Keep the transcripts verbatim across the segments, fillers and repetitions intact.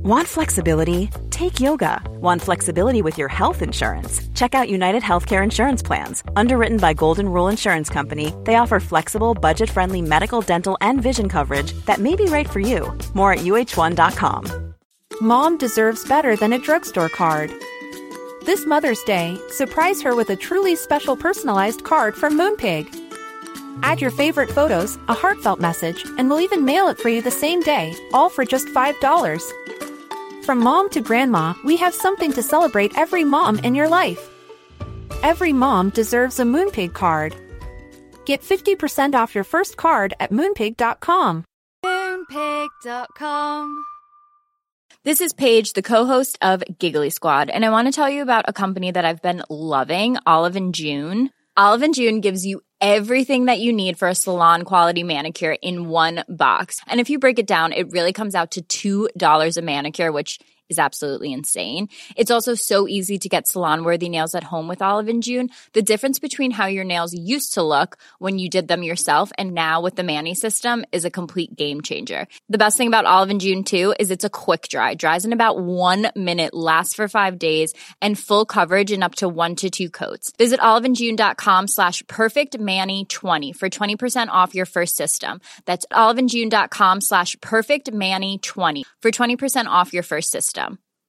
Want flexibility? Take yoga. Want flexibility with your health insurance? Check out United Healthcare Insurance Plans. Underwritten by Golden Rule Insurance Company, they offer flexible, budget-friendly medical, dental, and vision coverage that may be right for you. More at U H one dot com. Mom deserves better than a drugstore card. This Mother's Day, surprise her with a truly special personalized card from Moonpig. Add your favorite photos, a heartfelt message, and we'll even mail it for you the same day, all for just five dollars. From mom to grandma, we have something to celebrate every mom in your life. Every mom deserves a Moonpig card. Get fifty percent off your first card at moonpig dot com. moonpig dot com. This is Paige, the co-host of Giggly Squad, and I want to tell you about a company that I've been loving, Olive and June. Olive and June gives you everything that you need for a salon-quality manicure in one box. And if you break it down, it really comes out to two dollars a manicure, which is absolutely insane. It's also so easy to get salon-worthy nails at home with Olive and June. The difference between how your nails used to look when you did them yourself and now with the Mani system is a complete game changer. The best thing about Olive and June, too, is it's a quick dry. Dries in about one minute, lasts for five days, and full coverage in up to one to two coats. Visit oliveandjune.com slash perfectmani20 for twenty percent off your first system. That's oliveandjune.com slash perfectmani20 for twenty percent off your first system.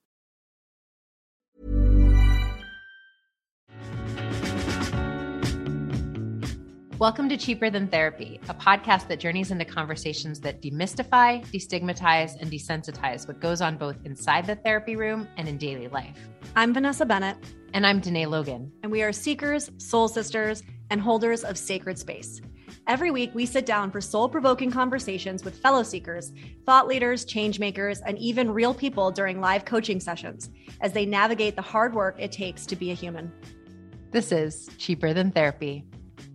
Welcome to Cheaper Than Therapy, a podcast that journeys into conversations that demystify, destigmatize, and desensitize what goes on both inside the therapy room and in daily life. I'm Vanessa Bennett. And I'm Danae Logan. And we are seekers, soul sisters, and holders of sacred space. Every week, we sit down for soul-provoking conversations with fellow seekers, thought leaders, change makers, and even real people during live coaching sessions as they navigate the hard work it takes to be a human. This is Cheaper Than Therapy.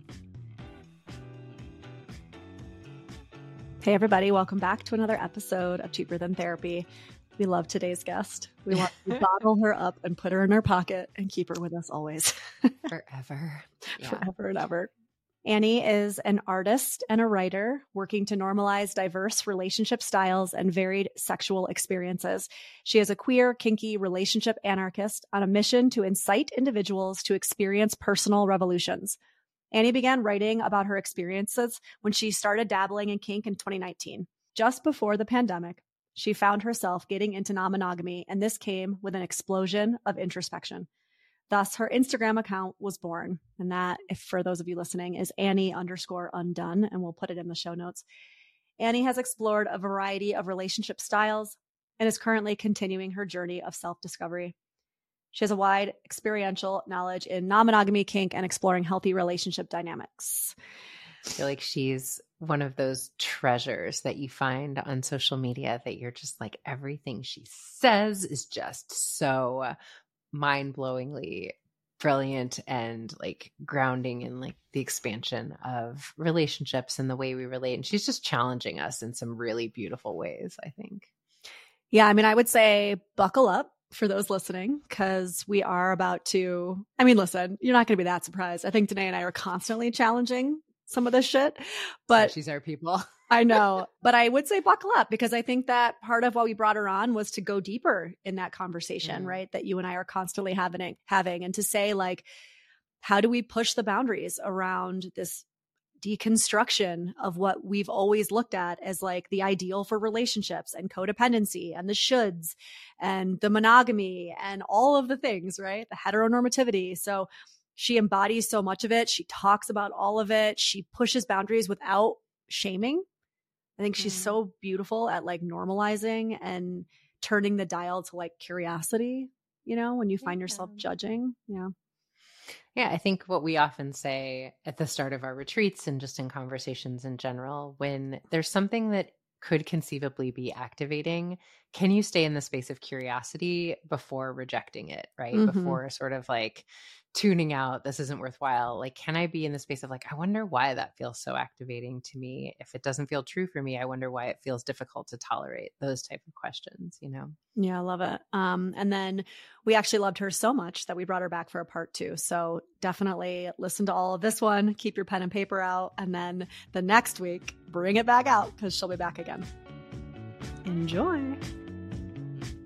Hey, everybody. Welcome back to another episode of Cheaper Than Therapy. We love today's guest. We want to bottle her up and put her in our pocket and keep her with us always. Forever. Yeah. Forever and ever. Annie is an artist and a writer working to normalize diverse relationship styles and varied sexual experiences. She is a queer, kinky relationship anarchist on a mission to incite individuals to experience personal revolutions. Annie began writing about her experiences when she started dabbling in kink in twenty nineteen. Just before the pandemic, she found herself getting into non-monogamy, and this came with an explosion of introspection. Thus, her Instagram account was born. And that, if for those of you listening, is Annie underscore undone, and we'll put it in the show notes. Annie has explored a variety of relationship styles and is currently continuing her journey of self-discovery. She has a wide experiential knowledge in non-monogamy, kink, and exploring healthy relationship dynamics. I feel like she's one of those treasures that you find on social media that you're just like, everything she says is just so mind-blowingly brilliant and like grounding in like the expansion of relationships and the way we relate. And she's just challenging us in some really beautiful ways, I think. Yeah, I mean, I would say buckle up for those listening, because we are about to, I mean, listen, you're not going to be that surprised. I think Danae and I are constantly challenging some of this shit, but so she's our people. I know, but I would say buckle up, because I think that part of why we brought her on was to go deeper in that conversation, mm. right? That you and I are constantly having, having, and to say like, how do we push the boundaries around this deconstruction of what we've always looked at as like the ideal for relationships and codependency and the shoulds and the monogamy and all of the things, right? The heteronormativity. So she embodies so much of it. She talks about all of it. She pushes boundaries without shaming. I think she's mm. so beautiful at like normalizing and turning the dial to like curiosity, you know, when you find yeah. yourself judging. Yeah. Yeah, I think what we often say at the start of our retreats and just in conversations in general, when there's something that could conceivably be activating, can you stay in the space of curiosity before rejecting it, right? Mm-hmm. Before sort of like tuning out, this isn't worthwhile. Like, can I be in the space of like, I wonder why that feels so activating to me? If it doesn't feel true for me, I wonder why it feels difficult to tolerate those type of questions, you know? Yeah, I love it. Um, and then we actually loved her so much that we brought her back for a part two. So definitely listen to all of this one, keep your pen and paper out, and then the next week, bring it back out because she'll be back again. Enjoy.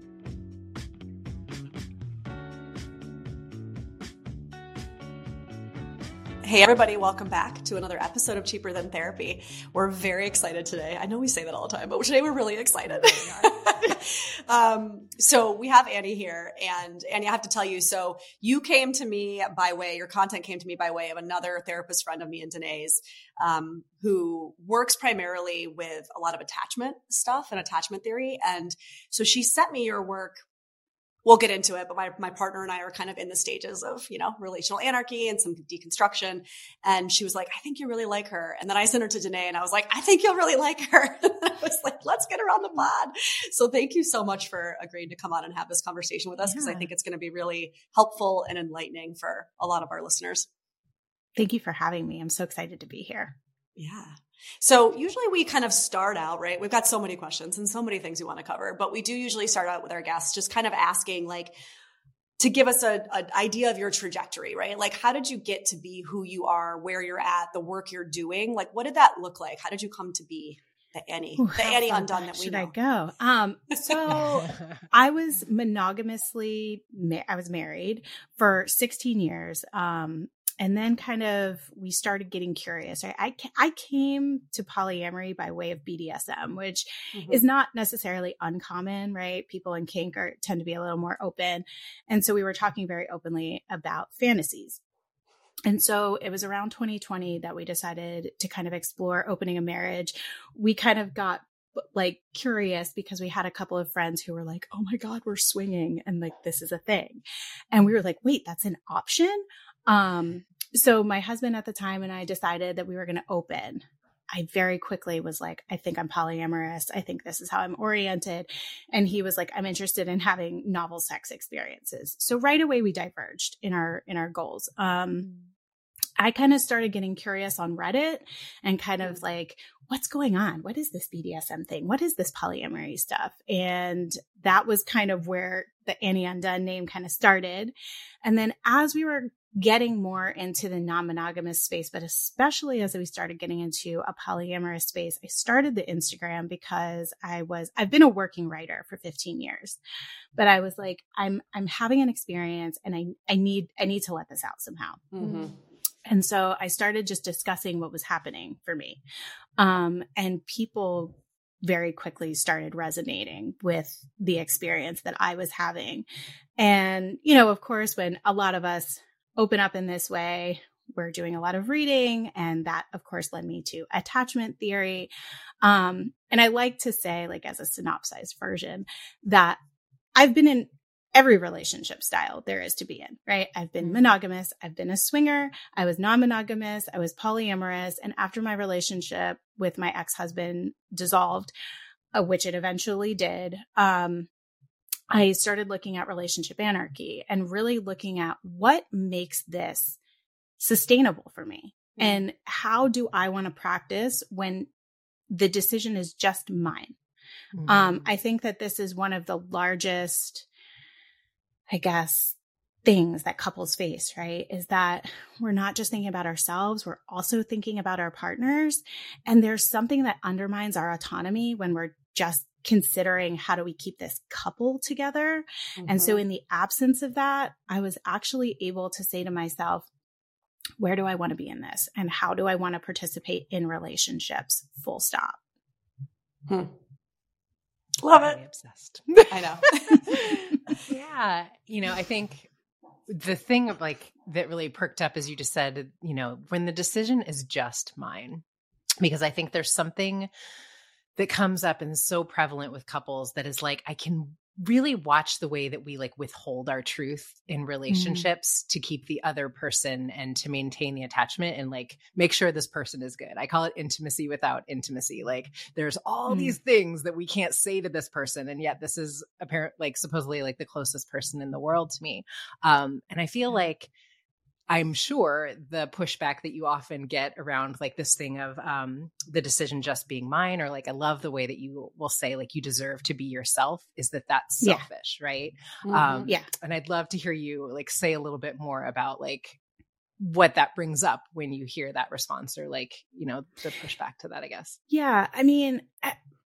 Hey everybody, welcome back to another episode of Cheaper Than Therapy. We're very excited today. I know we say that all the time, but today we're really excited. um, so we have Annie here, and Annie, I have to tell you, so you came to me by way, your content came to me by way of another therapist friend of me and Danae's, um, who works primarily with a lot of attachment stuff and attachment theory. And so she sent me your work. We'll get into it, but my, my partner and I are kind of in the stages of, you know, relational anarchy and some deconstruction. And she was like, I think you really like her. And then I sent her to Danae and I was like, I think you'll really like her. I was like, let's get her on the pod. So thank you so much for agreeing to come on and have this conversation with us, because yeah. I think it's going to be really helpful and enlightening for a lot of our listeners. Thank you for having me. I'm so excited to be here. Yeah. So usually we kind of start out, right? We've got so many questions and so many things we want to cover, but we do usually start out with our guests just kind of asking, like, to give us a, an idea of your trajectory, right? Like, how did you get to be who you are, where you're at, the work you're doing? Like, what did that look like? How did you come to be the Annie, Ooh, the Annie Undone that we should know? I go? Um, so I was monogamously, ma- I was married for sixteen years. Um, And then kind of we started getting curious. Right? I, I came to polyamory by way of B D S M, which mm-hmm. is not necessarily uncommon, right? People in kink are, tend to be a little more open. And so we were talking very openly about fantasies. And so it was around twenty twenty that we decided to kind of explore opening a marriage. We kind of got like curious because we had a couple of friends who were like, oh my God, we're swinging. And like, this is a thing. And we were like, wait, that's an option. Um, so my husband at the time and I decided that we were going to open. I very quickly was like, I think I'm polyamorous. I think this is how I'm oriented. And he was like, I'm interested in having novel sex experiences. So right away we diverged in our, in our goals. Um, I kind of started getting curious on Reddit and kind of like, what's going on? What is this B D S M thing? What is this polyamory stuff? And that was kind of where the Annie Undone name kind of started. And then as we were getting more into the non-monogamous space, but especially as we started getting into a polyamorous space, I started the Instagram because I was, I've been a working writer for fifteen years, but I was like, I'm, I'm having an experience and I, I need, I need to let this out somehow. Mm-hmm. And so I started just discussing what was happening for me. Um, and people very quickly started resonating with the experience that I was having. And, you know, of course, when a lot of us open up in this way, we're doing a lot of reading. And that, of course, led me to attachment theory. Um, and I like to say, like, as a synopsized version, that I've been in every relationship style there is to be in, right? I've been monogamous. I've been a swinger. I was non-monogamous. I was polyamorous. And after my relationship with my ex-husband dissolved, uh, which it eventually did, um, I started looking at relationship anarchy and really looking at what makes this sustainable for me. Mm-hmm. And how do I want to practice when the decision is just mine? Mm-hmm. Um, I think that this is one of the largest, I guess, things that couples face, right? Is that we're not just thinking about ourselves, we're also thinking about our partners. And there's something that undermines our autonomy when we're just considering how do we keep this couple together. Mm-hmm. And so in the absence of that, I was actually able to say to myself, where do I want to be in this? And how do I want to participate in relationships? Full stop. Hmm. Love it. I'm obsessed. I know. Yeah. You know, I think the thing of like that really perked up, as you just said, you know, when the decision is just mine, because I think there's something that comes up and is so prevalent with couples that is like, I can really watch the way that we like withhold our truth in relationships mm-hmm. to keep the other person and to maintain the attachment and like make sure this person is good. I call it intimacy without intimacy. Like there's all mm-hmm. these things that we can't say to this person. And yet this is apparent, like supposedly like the closest person in the world to me. Um, and I feel like I'm sure the pushback that you often get around like this thing of um, the decision just being mine, or like, I love the way that you will say like you deserve to be yourself, is that that's selfish, yeah. right? Mm-hmm. Um, yeah. And I'd love to hear you like say a little bit more about like what that brings up when you hear that response, or like, you know, the pushback to that, I guess. Yeah. I mean,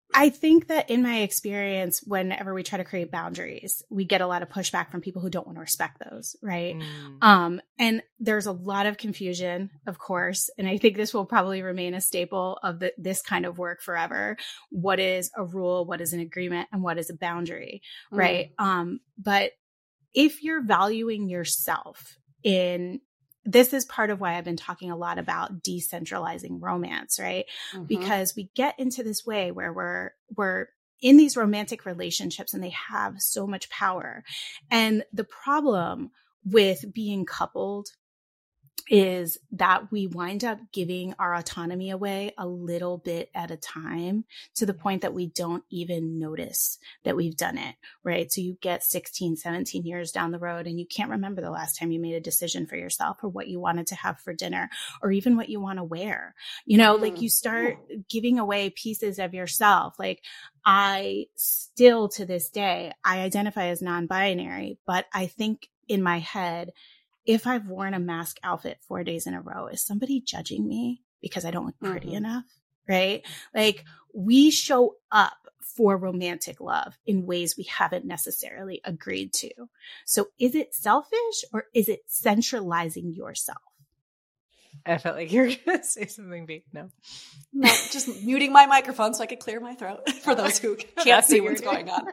I think that in my experience, whenever we try to create boundaries, we get a lot of pushback from people who don't want to respect those, right? Mm. Um, and there's a lot of confusion, of course, and I think this will probably remain a staple of the, this kind of work forever. What is a rule? What is an agreement? And what is a boundary, mm. right? Um, but if you're valuing yourself in this is part of why I've been talking a lot about decentralizing romance, right? Mm-hmm. Because we get into this way where we're, we're in these romantic relationships and they have so much power. And the problem with being coupled is that we wind up giving our autonomy away a little bit at a time to the point that we don't even notice that we've done it, right? So you get sixteen, seventeen years down the road and you can't remember the last time you made a decision for yourself or what you wanted to have for dinner or even what you want to wear. You know, mm. like you start giving away pieces of yourself. Like I still to this day, I identify as non-binary, but I think in my head, if I've worn a mask outfit four days in a row, is somebody judging me because I don't look pretty mm-hmm. enough? Right? Like we show up for romantic love in ways we haven't necessarily agreed to. So is it selfish or is it centralizing yourself? I felt like you were going to say something big. No. No, just muting my microphone so I could clear my throat for those who can't see what's going on.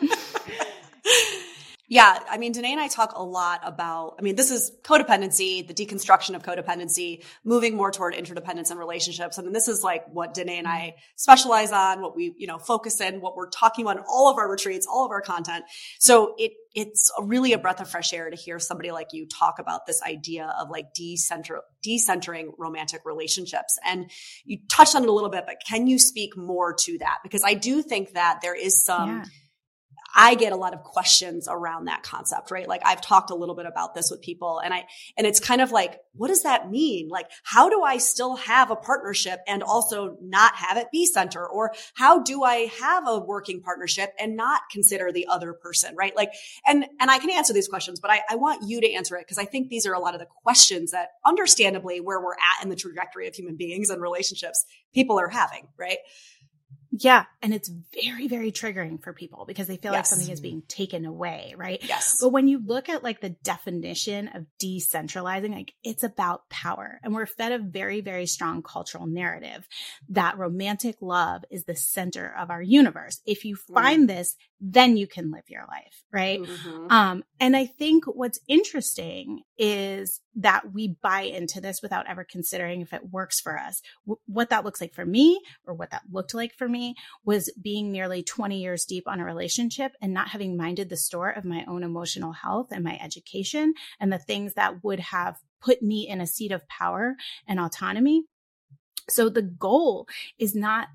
Yeah. I mean, Danae and I talk a lot about, I mean, this is codependency, the deconstruction of codependency, moving more toward interdependence in relationships. I mean, this is like what Danae and I specialize on, what we, you know, focus in, what we're talking about in all of our retreats, all of our content. So it, it's really a breath of fresh air to hear somebody like you talk about this idea of like decenter, decentering romantic relationships. And you touched on it a little bit, but can you speak more to that? Because I do think that there is some, yeah. I get a lot of questions around that concept, right? Like I've talked a little bit about this with people and I, and it's kind of like, what does that mean? Like, how do I still have a partnership and also not have it be center? Or how do I have a working partnership and not consider the other person, right? Like, and, and I can answer these questions, but I, I want you to answer it because I think these are a lot of the questions that understandably where we're at in the trajectory of human beings and relationships, people are having, right? Yeah. And it's very, very triggering for people because they feel yes. like something is being taken away, right? Yes. But when you look at like the definition of decentralizing, like it's about power. And we're fed a very, very strong cultural narrative that romantic love is the center of our universe. If you find mm. this, then you can live your life, right? Mm-hmm. Um, and I think what's interesting is that we buy into this without ever considering if it works for us. W- what that looks like for me or what that looked like for me was being nearly twenty years deep on a relationship and not having minded the store of my own emotional health and my education and the things that would have put me in a seat of power and autonomy. So the goal is not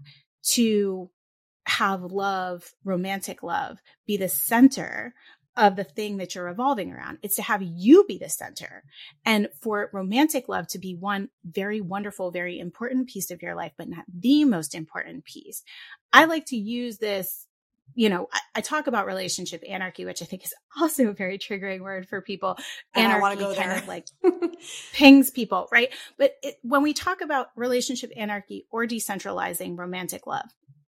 to have love, romantic love, be the center of the thing that you're revolving around. It's to have you be the center. And for romantic love to be one very wonderful, very important piece of your life, but not the most important piece. I like to use this, you know, I, I talk about relationship anarchy, which I think is also a very triggering word for people. And anarchy I want to go kind there. of like pings people, right? But it, when we talk about relationship anarchy or decentralizing romantic love,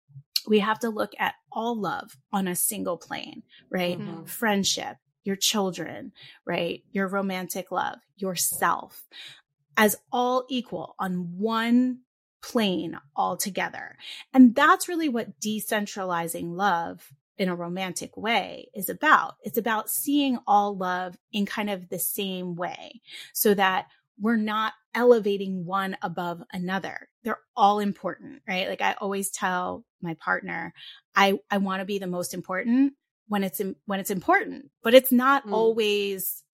we have to look at all love on a single plane, right? Mm-hmm. Friendship, your children, right? Your romantic love, yourself as all equal on one plane altogether. And that's really what decentralizing love in a romantic way is about. It's about seeing all love in kind of the same way so that we're not elevating one above another. They're all important, right? Like I always tell my partner, I, I want to be the most important when it's, in, when it's important, but it's not mm. always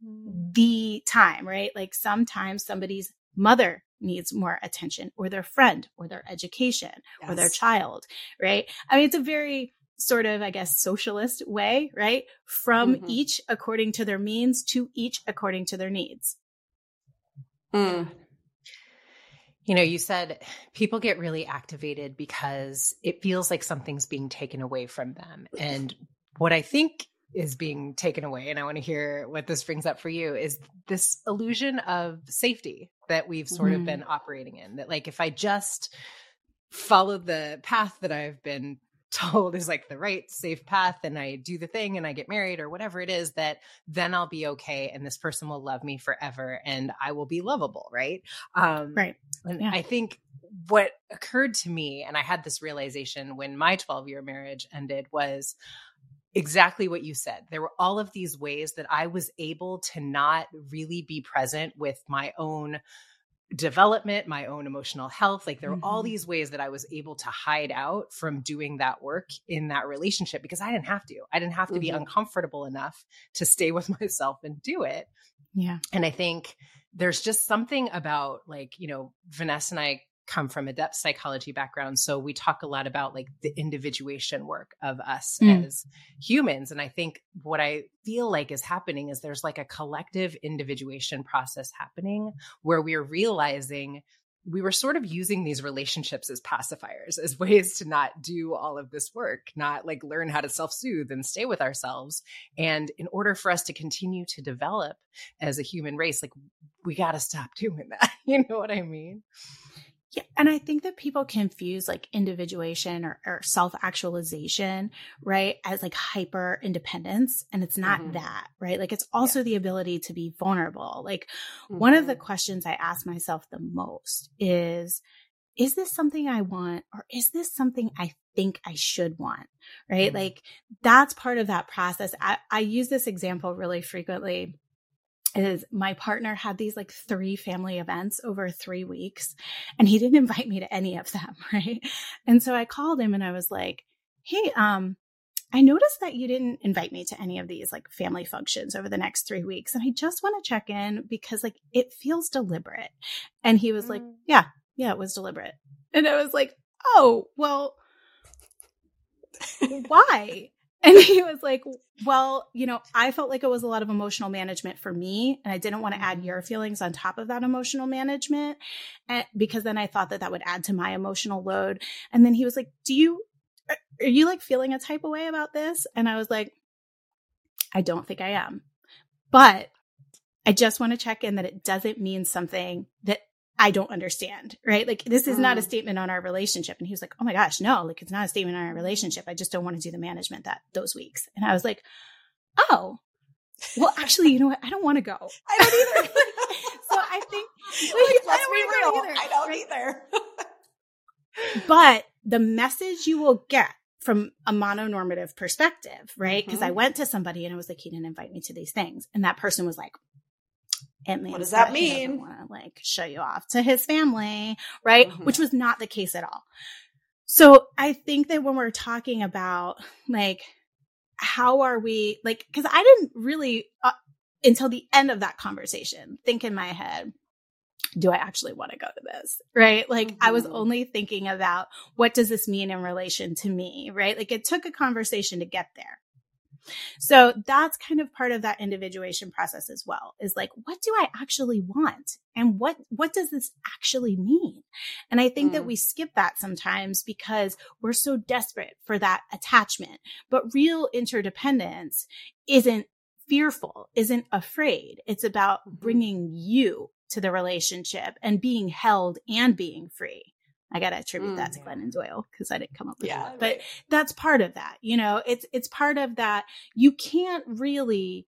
the time, right? Like sometimes somebody's mother needs more attention or their friend or their education yes. or their child, right? I mean, it's a very sort of, I guess, socialist way, right? From mm-hmm. each according to their means to each according to their needs. Mm. You know, you said people get really activated because it feels like something's being taken away from them. And what I think is being taken away, and I want to hear what this brings up for you, is this illusion of safety that we've sort mm. of been operating in. That like, if I just follow the path that I've been told is like the right safe path and I do the thing and I get married or whatever it is, that then I'll be okay and this person will love me forever and I will be lovable. Right. Um, right. And yeah. I think what occurred to me, and I had this realization when my twelve year marriage ended, was exactly what you said. There were all of these ways that I was able to not really be present with my own development, my own emotional health. Like there were mm-hmm. all these ways that I was able to hide out from doing that work in that relationship because I didn't have to. I didn't have to mm-hmm. be uncomfortable enough to stay with myself and do it. Yeah. And I think there's just something about like, you know, Vanessa and I come from a depth psychology background. So we talk a lot about like the individuation work of us mm. as humans. And I think what I feel like is happening is there's like a collective individuation process happening where we're realizing we were sort of using these relationships as pacifiers, as ways to not do all of this work, not like learn how to self-soothe and stay with ourselves. And in order for us to continue to develop as a human race, like we got to stop doing that. You know what I mean? Yeah. And I think that people confuse like individuation or, or self-actualization, right, as like hyper independence. And it's not mm-hmm. that, right? Like it's also yeah. the ability to be vulnerable. Like mm-hmm. one of the questions I ask myself the most is, is this something I want or is this something I think I should want, right? Mm-hmm. Like that's part of that process. I, I use this example really frequently. Is my partner had these like three family events over three weeks and he didn't invite me to any of them. Right. And so I called him and I was like, hey, um, I noticed that you didn't invite me to any of these like family functions over the next three weeks. And I just want to check in because like it feels deliberate. And he was mm. like, yeah, yeah, it was deliberate. And I was like, oh, well, why? And he was like, well, you know, I felt like it was a lot of emotional management for me. And I didn't want to add your feelings on top of that emotional management and, because then I thought that that would add to my emotional load. And then he was like, do you, are you like feeling a type of way about this? And I was like, I don't think I am, but I just want to check in that it doesn't mean something that I don't understand, right? Like this is not a statement on our relationship. And he was like, oh my gosh, no, like it's not a statement on our relationship. I just don't want to do the management that those weeks. And I was like, oh, well, actually, you know what? I don't want to go. I don't either. So I think, like, let's be real. Either, I don't right? either. But the message you will get from a mononormative perspective, right? Because mm-hmm. I went to somebody and I was like, he didn't invite me to these things. And that person was like, it means what does that, that mean? He doesn't want to like show you off to his family, right? Mm-hmm. Which was not the case at all. So I think that when we're talking about like, how are we like, cause I didn't really uh, until the end of that conversation think in my head, do I actually want to go to this? Right. Like mm-hmm. I was only thinking about what does this mean in relation to me? Right. Like it took a conversation to get there. So that's kind of part of that individuation process as well, is like, what do I actually want? And what, what does this actually mean? And I think mm. that we skip that sometimes because we're so desperate for that attachment, but real interdependence isn't fearful, isn't afraid. It's about bringing you to the relationship and being held and being free. I got to attribute mm, that to Glennon Doyle because I didn't come up with yeah, that. But right. that's part of that. You know, it's, it's part of that. You can't really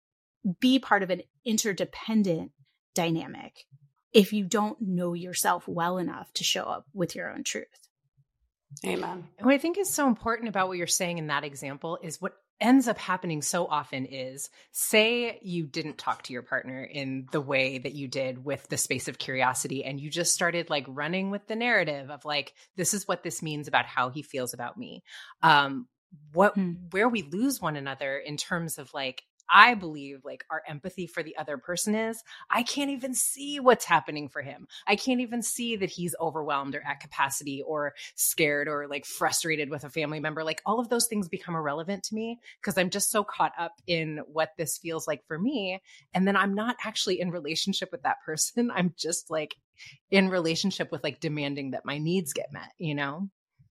be part of an interdependent dynamic if you don't know yourself well enough to show up with your own truth. Amen. And what I think is so important about what you're saying in that example is what ends up happening so often is, say you didn't talk to your partner in the way that you did with the space of curiosity, and you just started like running with the narrative of like, this is what this means about how he feels about me. Um, what, hmm. where we lose one another in terms of like, I believe like our empathy for the other person is, I can't even see what's happening for him. I can't even see that he's overwhelmed or at capacity or scared or like frustrated with a family member. Like all of those things become irrelevant to me because I'm just so caught up in what this feels like for me. And then I'm not actually in relationship with that person. I'm just like in relationship with like demanding that my needs get met, you know?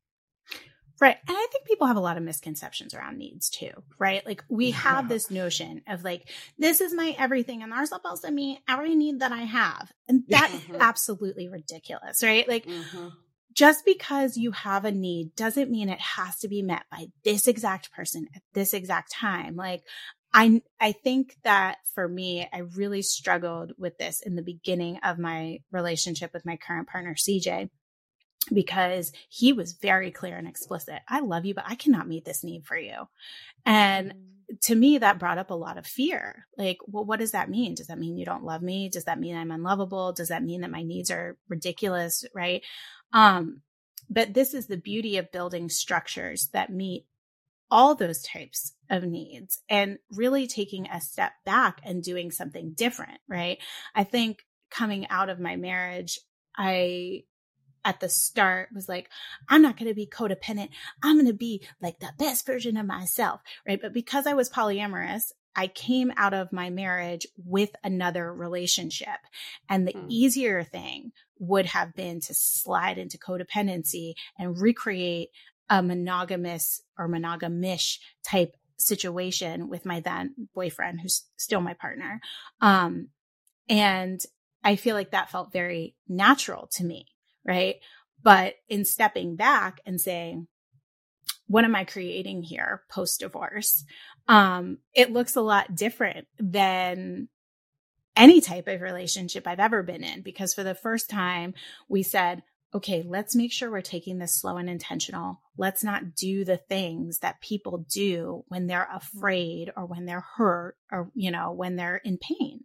Right. And I think people have a lot of misconceptions around needs too, right? Like we have this notion of like, this is my everything and they're supposed to meet every need that I have. And that is absolutely ridiculous, right? Like mm-hmm. just because you have a need doesn't mean it has to be met by this exact person at this exact time. Like, I, I think that for me, I really struggled with this in the beginning of my relationship with my current partner, C J, because he was very clear and explicit. I love you, but I cannot meet this need for you. And to me, that brought up a lot of fear. Like, well, what does that mean? Does that mean you don't love me? Does that mean I'm unlovable? Does that mean that my needs are ridiculous? Right. Um, but this is the beauty of building structures that meet all those types of needs and really taking a step back and doing something different. Right. I think coming out of my marriage, I, at the start was like, I'm not going to be codependent. I'm going to be like the best version of myself. Right. But because I was polyamorous, I came out of my marriage with another relationship. And the mm. easier thing would have been to slide into codependency and recreate a monogamous or monogamish type situation with my then boyfriend, who's still my partner. Um, and I feel like that felt very natural to me. Right. But in stepping back and saying, what am I creating here post-divorce? Um, it looks a lot different than any type of relationship I've ever been in, because for the first time we said, okay, let's make sure we're taking this slow and intentional. Let's not do the things that people do when they're afraid or when they're hurt or, you know, when they're in pain.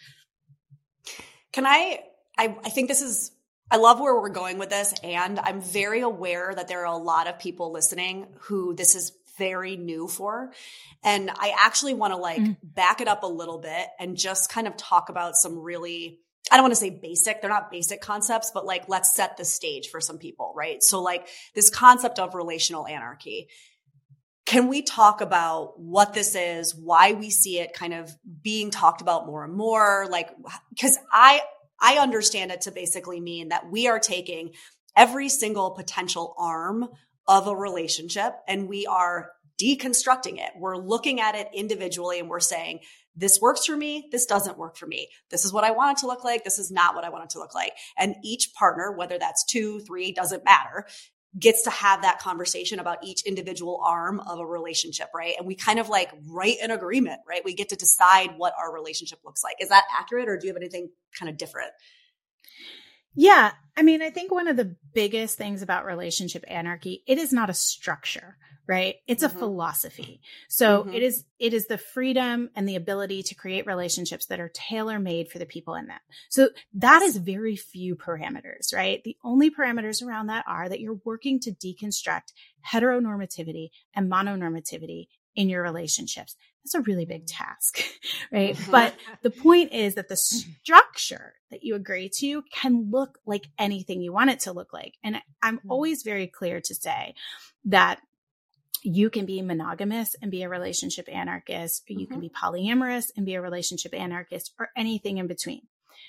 Can I, I, I think this is, I love where we're going with this, and I'm very aware that there are a lot of people listening who this is very new for. And I actually want to like mm. back it up a little bit and just kind of talk about some really, I don't want to say basic, they're not basic concepts, but like, let's set the stage for some people, right? So like this concept of relational anarchy. Can we talk about what this is, why we see it kind of being talked about more and more? Like, because I, I understand it to basically mean that we are taking every single potential arm of a relationship and we are deconstructing it. We're looking at it individually and we're saying, this works for me. This doesn't work for me. This is what I want it to look like. This is not what I want it to look like. And each partner, whether that's two, three, doesn't matter, gets to have that conversation about each individual arm of a relationship, right? And we kind of like write an agreement, right? We get to decide what our relationship looks like. Is that accurate, or do you have anything kind of different? Yeah. I mean, I think one of the biggest things about relationship anarchy, it is not a structure, right? It's mm-hmm. a philosophy. So mm-hmm. it is, it is the freedom and the ability to create relationships that are tailor-made for the people in them. So that is very few parameters, right? The only parameters around that are that you're working to deconstruct heteronormativity and mononormativity in your relationships. That's a really big task, right? But the point is that the structure that you agree to can look like anything you want it to look like. And I'm always very clear to say that you can be monogamous and be a relationship anarchist, or you mm-hmm. can be polyamorous and be a relationship anarchist, or anything in between.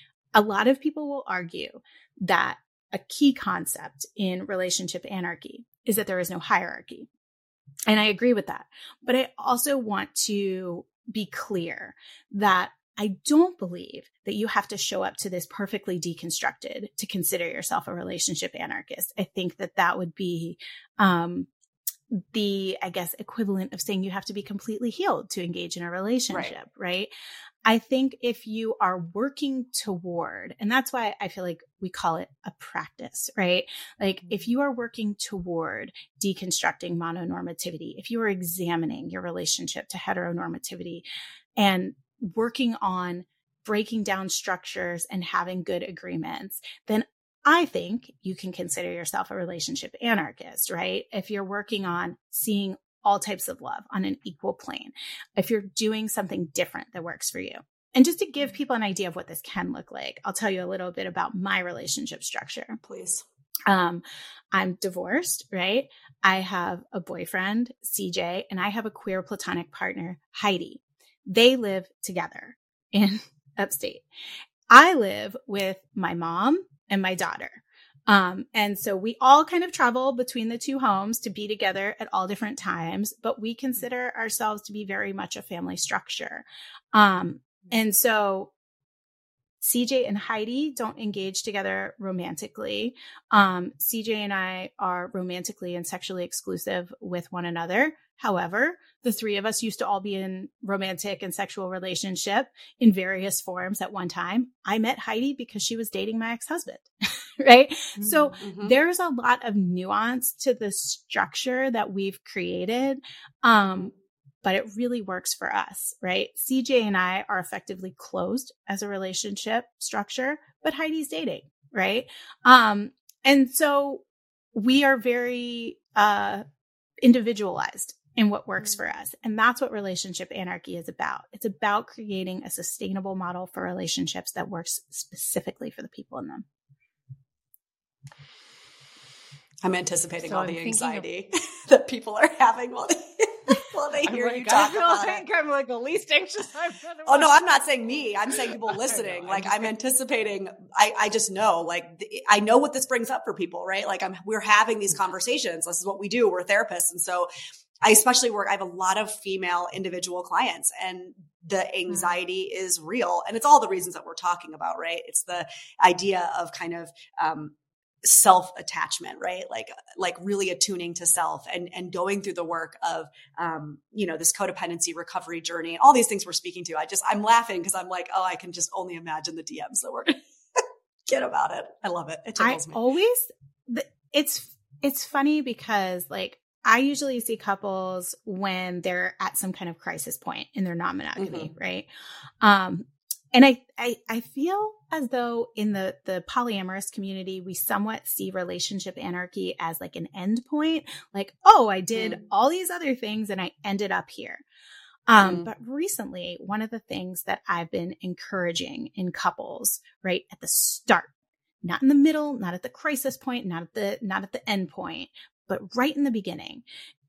A lot of people will argue that a key concept in relationship anarchy is that there is no hierarchy. And I agree with that. But I also want to be clear that I don't believe that you have to show up to this perfectly deconstructed to consider yourself a relationship anarchist. I think that that would be um, the, I guess, equivalent of saying you have to be completely healed to engage in a relationship, right? right? I think if you are working toward, and that's why I feel like we call it a practice, right? Like if you are working toward deconstructing mononormativity, if you are examining your relationship to heteronormativity and working on breaking down structures and having good agreements, then I think you can consider yourself a relationship anarchist, right? If you're working on seeing all types of love on an equal plane, if you're doing something different that works for you. And just to give people an idea of what this can look like, I'll tell you a little bit about my relationship structure. Please. Um, I'm divorced, right? I have a boyfriend, C J, and I have a queer platonic partner, Heidi. They live together in upstate. I live with my mom and my daughter. Um, and so we all kind of travel between the two homes to be together at all different times, but we consider ourselves to be very much a family structure. Um, and so C J and Heidi don't engage together romantically. Um, C J and I are romantically and sexually exclusive with one another. However, the three of us used to all be in romantic and sexual relationship in various forms at one time. I met Heidi because she was dating my ex-husband, right? Mm-hmm. So there's a lot of nuance to the structure that we've created. Um, but it really works for us, right? C J and I are effectively closed as a relationship structure, but Heidi's dating, right? Um, and so we are very uh, individualized in what works for us. And that's what Relationship Anarchy is about. It's about creating a sustainable model for relationships that works specifically for the people in them. I'm anticipating so all I'm the anxiety of- that people are having while they Well, they hear like, you talk I feel about like it. I'm like the least anxious I've been Oh no, I'm not saying me. I'm saying people listening. know, like I'm I'm anticipating. I, I just know. Like th- I know what this brings up for people, right? Like I'm. We're having these conversations. This is what we do. We're therapists, and so I especially work. I have a lot of female individual clients, and the anxiety mm-hmm. is real, and it's all the reasons that we're talking about, right? It's the idea of kind of. Um, self-attachment, right? Like, like really attuning to self and, and going through the work of, um, you know, this codependency recovery journey and all these things we're speaking to. I just, I'm laughing because I'm like, oh, I can just only imagine the D Ms that we're going to get about it. I love it. It tickles I me. always, it's, it's funny because like, I usually see couples when they're at some kind of crisis point in their non-monogamy, mm-hmm. right? Um, And I, I, I feel as though in the, the polyamorous community, we somewhat see relationship anarchy as like an end point. Like, oh, I did mm. all these other things and I ended up here. Um, mm. But recently, one of the things that I've been encouraging in couples, right at the start, not in the middle, not at the crisis point, not at the, not at the end point, but right in the beginning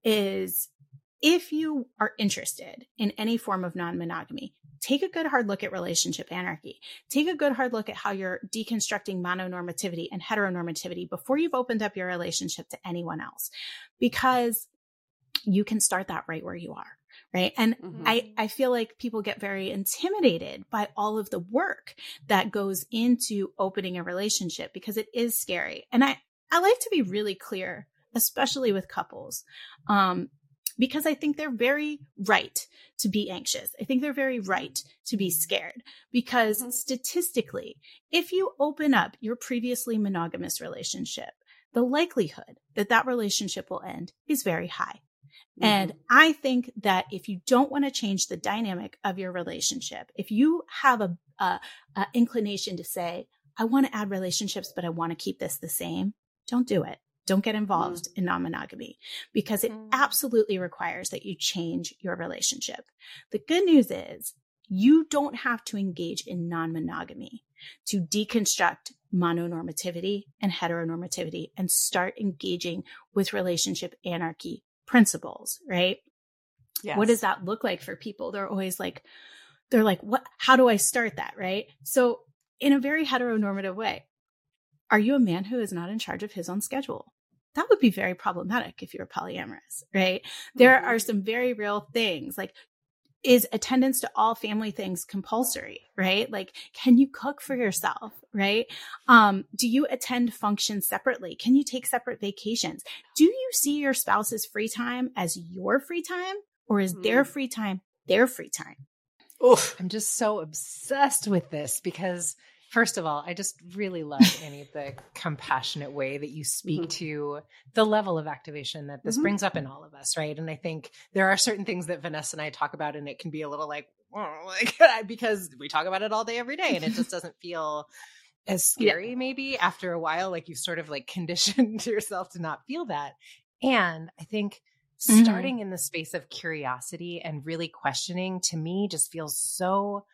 is if you are interested in any form of non-monogamy, take a good hard look at relationship anarchy. Take a good hard look at how you're deconstructing mononormativity and heteronormativity before you've opened up your relationship to anyone else, because you can start that right where you are. Right. And mm-hmm. I, I feel like people get very intimidated by all of the work that goes into opening a relationship because it is scary. And I, I like to be really clear, especially with couples. Um, Because I think they're very right to be anxious. I think they're very right to be scared because mm-hmm. statistically, if you open up your previously monogamous relationship, the likelihood that that relationship will end is very high. Mm-hmm. And I think that if you don't want to change the dynamic of your relationship, if you have a, a, a inclination to say, I want to add relationships, but I want to keep this the same, don't do it. Don't get involved mm. in non-monogamy because it mm. absolutely requires that you change your relationship. The good news is you don't have to engage in non-monogamy to deconstruct mononormativity and heteronormativity and start engaging with relationship anarchy principles, right? Yes. What does that look like for people? They're always like, they're like, what, how do I start that? Right? So in a very heteronormative way, are you a man who is not in charge of his own schedule? That would be very problematic if you're polyamorous, right? Mm-hmm. There are some very real things like, is attendance to all family things compulsory, right? Like, can you cook for yourself, right? Um, do you attend functions separately? Can you take separate vacations? Do you see your spouse's free time as your free time, or is mm-hmm. their free time their free time? Oof. I'm just so obsessed with this because first of all, I just really love, Annie, the compassionate way that you speak mm-hmm. to the level of activation that this mm-hmm. brings up in all of us, right? And I think there are certain things that Vanessa and I talk about, and it can be a little like, oh, like because we talk about it all day, every day, and it just doesn't feel as scary yeah. maybe after a while, like you've sort of like conditioned yourself to not feel that. And I think mm-hmm. starting in the space of curiosity and really questioning, to me, just feels so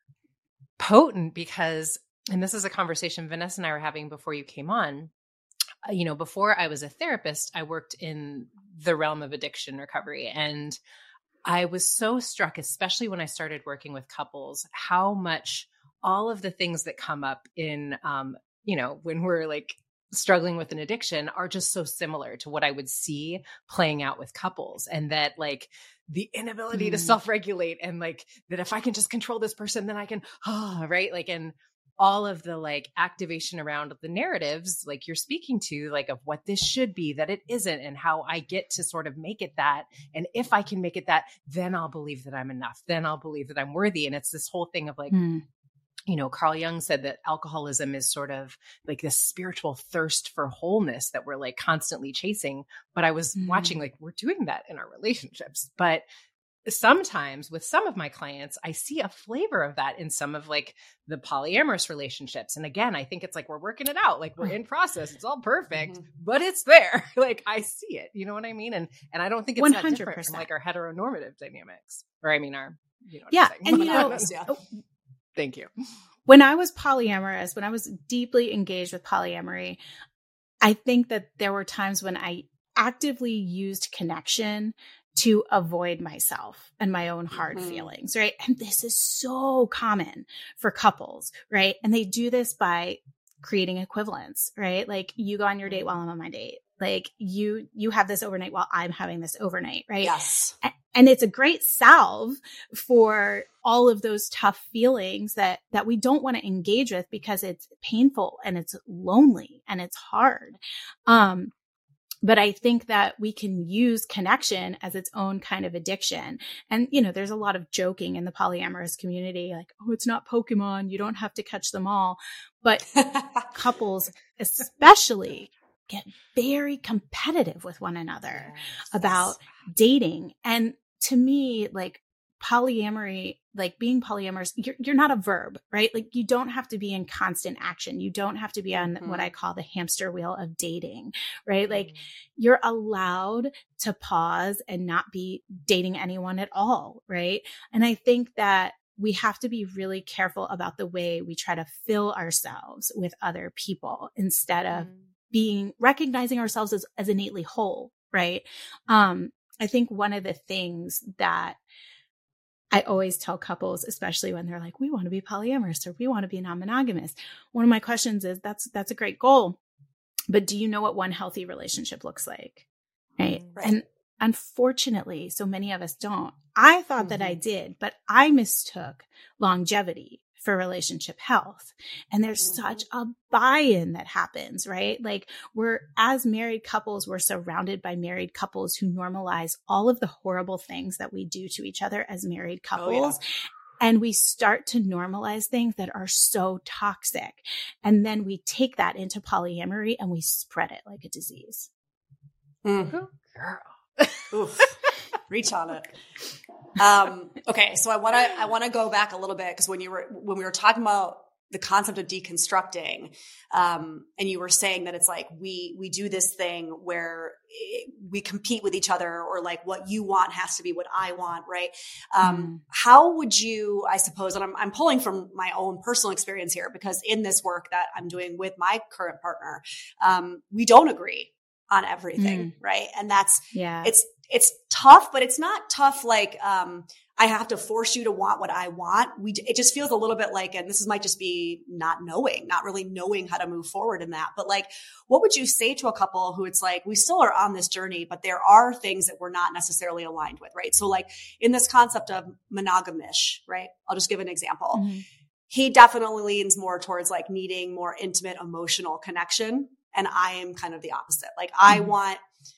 potent because and this is a conversation Vanessa and I were having before you came on. Uh, you know, before I was a therapist, I worked in the realm of addiction recovery. And I was so struck, especially when I started working with couples, how much all of the things that come up in, um, you know, when we're like struggling with an addiction are just so similar to what I would see playing out with couples. And that like the inability mm. to self-regulate and like that if I can just control this person, then I can, oh, right. Like, and all of the like activation around the narratives, like you're speaking to, like of what this should be, that it isn't, and how I get to sort of make it that. And if I can make it that, then I'll believe that I'm enough. Then I'll believe that I'm worthy. And it's this whole thing of like, mm. you know, Carl Jung said that alcoholism is sort of like this spiritual thirst for wholeness that we're like constantly chasing. But I was mm. watching, like, we're doing that in our relationships. But sometimes with some of my clients, I see a flavor of that in some of like the polyamorous relationships. And again, I think it's like, we're working it out. Like we're in process. It's all perfect, mm-hmm. but it's there. Like I see it, you know what I mean? And, and I don't think it's one hundred percent that different from like our heteronormative dynamics, or I mean, our, you know, yeah. And you know, yeah. Thank you. When I was polyamorous, when I was deeply engaged with polyamory, I think that there were times when I actively used connection to avoid myself and my own hard mm-hmm. feelings, right? And this is so common for couples, right? And they do this by creating equivalence, right? Like you go on your date while I'm on my date. Like you, you have this overnight while I'm having this overnight, right? Yes. And it's a great salve for all of those tough feelings that, that we don't want to engage with because it's painful and it's lonely and it's hard. Um, But I think that we can use connection as its own kind of addiction. And, you know, there's a lot of joking in the polyamorous community, like, oh, it's not Pokemon. You don't have to catch them all. But couples especially get very competitive with one another yes. about dating. And to me, like, polyamory, like being polyamorous, you're, you're not a verb, right? Like you don't have to be in constant action. You don't have to be on mm-hmm. what I call the hamster wheel of dating, right? Mm-hmm. Like you're allowed to pause and not be dating anyone at all, right? And I think that we have to be really careful about the way we try to fill ourselves with other people instead of mm-hmm. being, recognizing ourselves as, as innately whole, right? Um, I think one of the things that I always tell couples, especially when they're like, we want to be polyamorous or we want to be non-monogamous. One of my questions is, that's, that's a great goal, but do you know what one healthy relationship looks like? Right. right. And unfortunately, so many of us don't. I thought mm-hmm. that I did, but I mistook longevity for relationship health. And there's mm-hmm. such a buy-in that happens, right? Like we're, as married couples, we're surrounded by married couples who normalize all of the horrible things that we do to each other as married couples. Oh, yeah. And we start to normalize things that are so toxic. And then we take that into polyamory and we spread it like a disease. Mm-hmm. Girl. Oof. Reach on it. Um, okay. So I want to, I want to go back a little bit because when you were, when we were talking about the concept of deconstructing, um, and you were saying that it's like, we, we do this thing where we compete with each other or like what you want has to be what I want. Right. Um, mm. How would you, I suppose, and I'm, I'm pulling from my own personal experience here because in this work that I'm doing with my current partner, um, we don't agree on everything. Mm. Right. And that's, yeah, it's, it's tough, but it's not tough. Like, um, I have to force you to want what I want. We, it just feels a little bit like, and this might just be not knowing, not really knowing how to move forward in that. But like, what would you say to a couple who it's like, we still are on this journey, but there are things that we're not necessarily aligned with, right? So like in this concept of monogamish, right? I'll just give an example. Mm-hmm. He definitely leans more towards like needing more intimate emotional connection. And I am kind of the opposite. Like mm-hmm. I want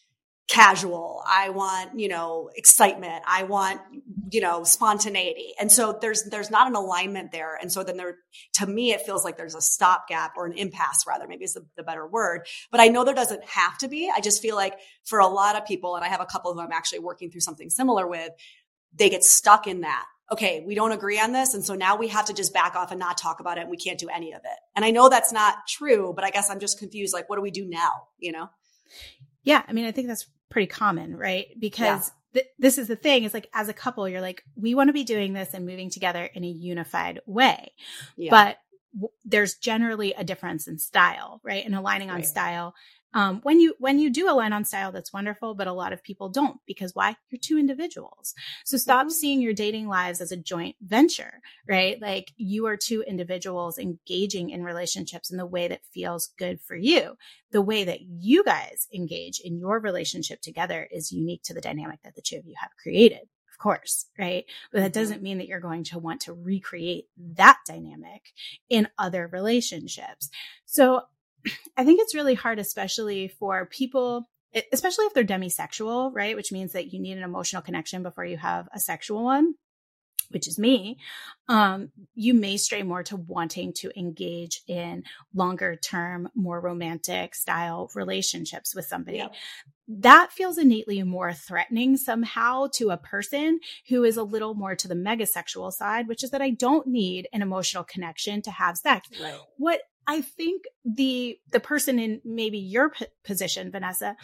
casual. I want, you know, excitement. I want, you know, spontaneity. And so there's, there's not an alignment there. And so then there, to me, it feels like there's a stopgap or an impasse rather, maybe is the, the better word, but I know there doesn't have to be. I just feel like for a lot of people, and I have a couple who I'm actually working through something similar with, they get stuck in that. Okay, we don't agree on this. And so now we have to just back off and not talk about it. And we can't do any of it. And I know that's not true, but I guess I'm just confused. Like, what do we do now? You know? Yeah. I mean, I think that's pretty common, right? Because yeah. th- this is the thing is like, as a couple, you're like, we want to be doing this and moving together in a unified way. Yeah. But w- there's generally a difference in style, right? And aligning on right. style. Um, when you, when you do align on style, that's wonderful, but a lot of people don't because why? You're two individuals. So stop mm-hmm. seeing your dating lives as a joint venture, right? Like you are two individuals engaging in relationships in the way that feels good for you. The way that you guys engage in your relationship together is unique to the dynamic that the two of you have created of course, right? But that doesn't mean that you're going to want to recreate that dynamic in other relationships. So I think it's really hard, especially for people, especially if they're demisexual, right? Which means that you need an emotional connection before you have a sexual one, which is me. Um, you may stray more to wanting to engage in longer term, more romantic style relationships with somebody. Yeah. That feels innately more threatening somehow to a person who is a little more to the megasexual side, which is that I don't need an emotional connection to have sex. Right. What I think the the person in maybe your p- position, Vanessa,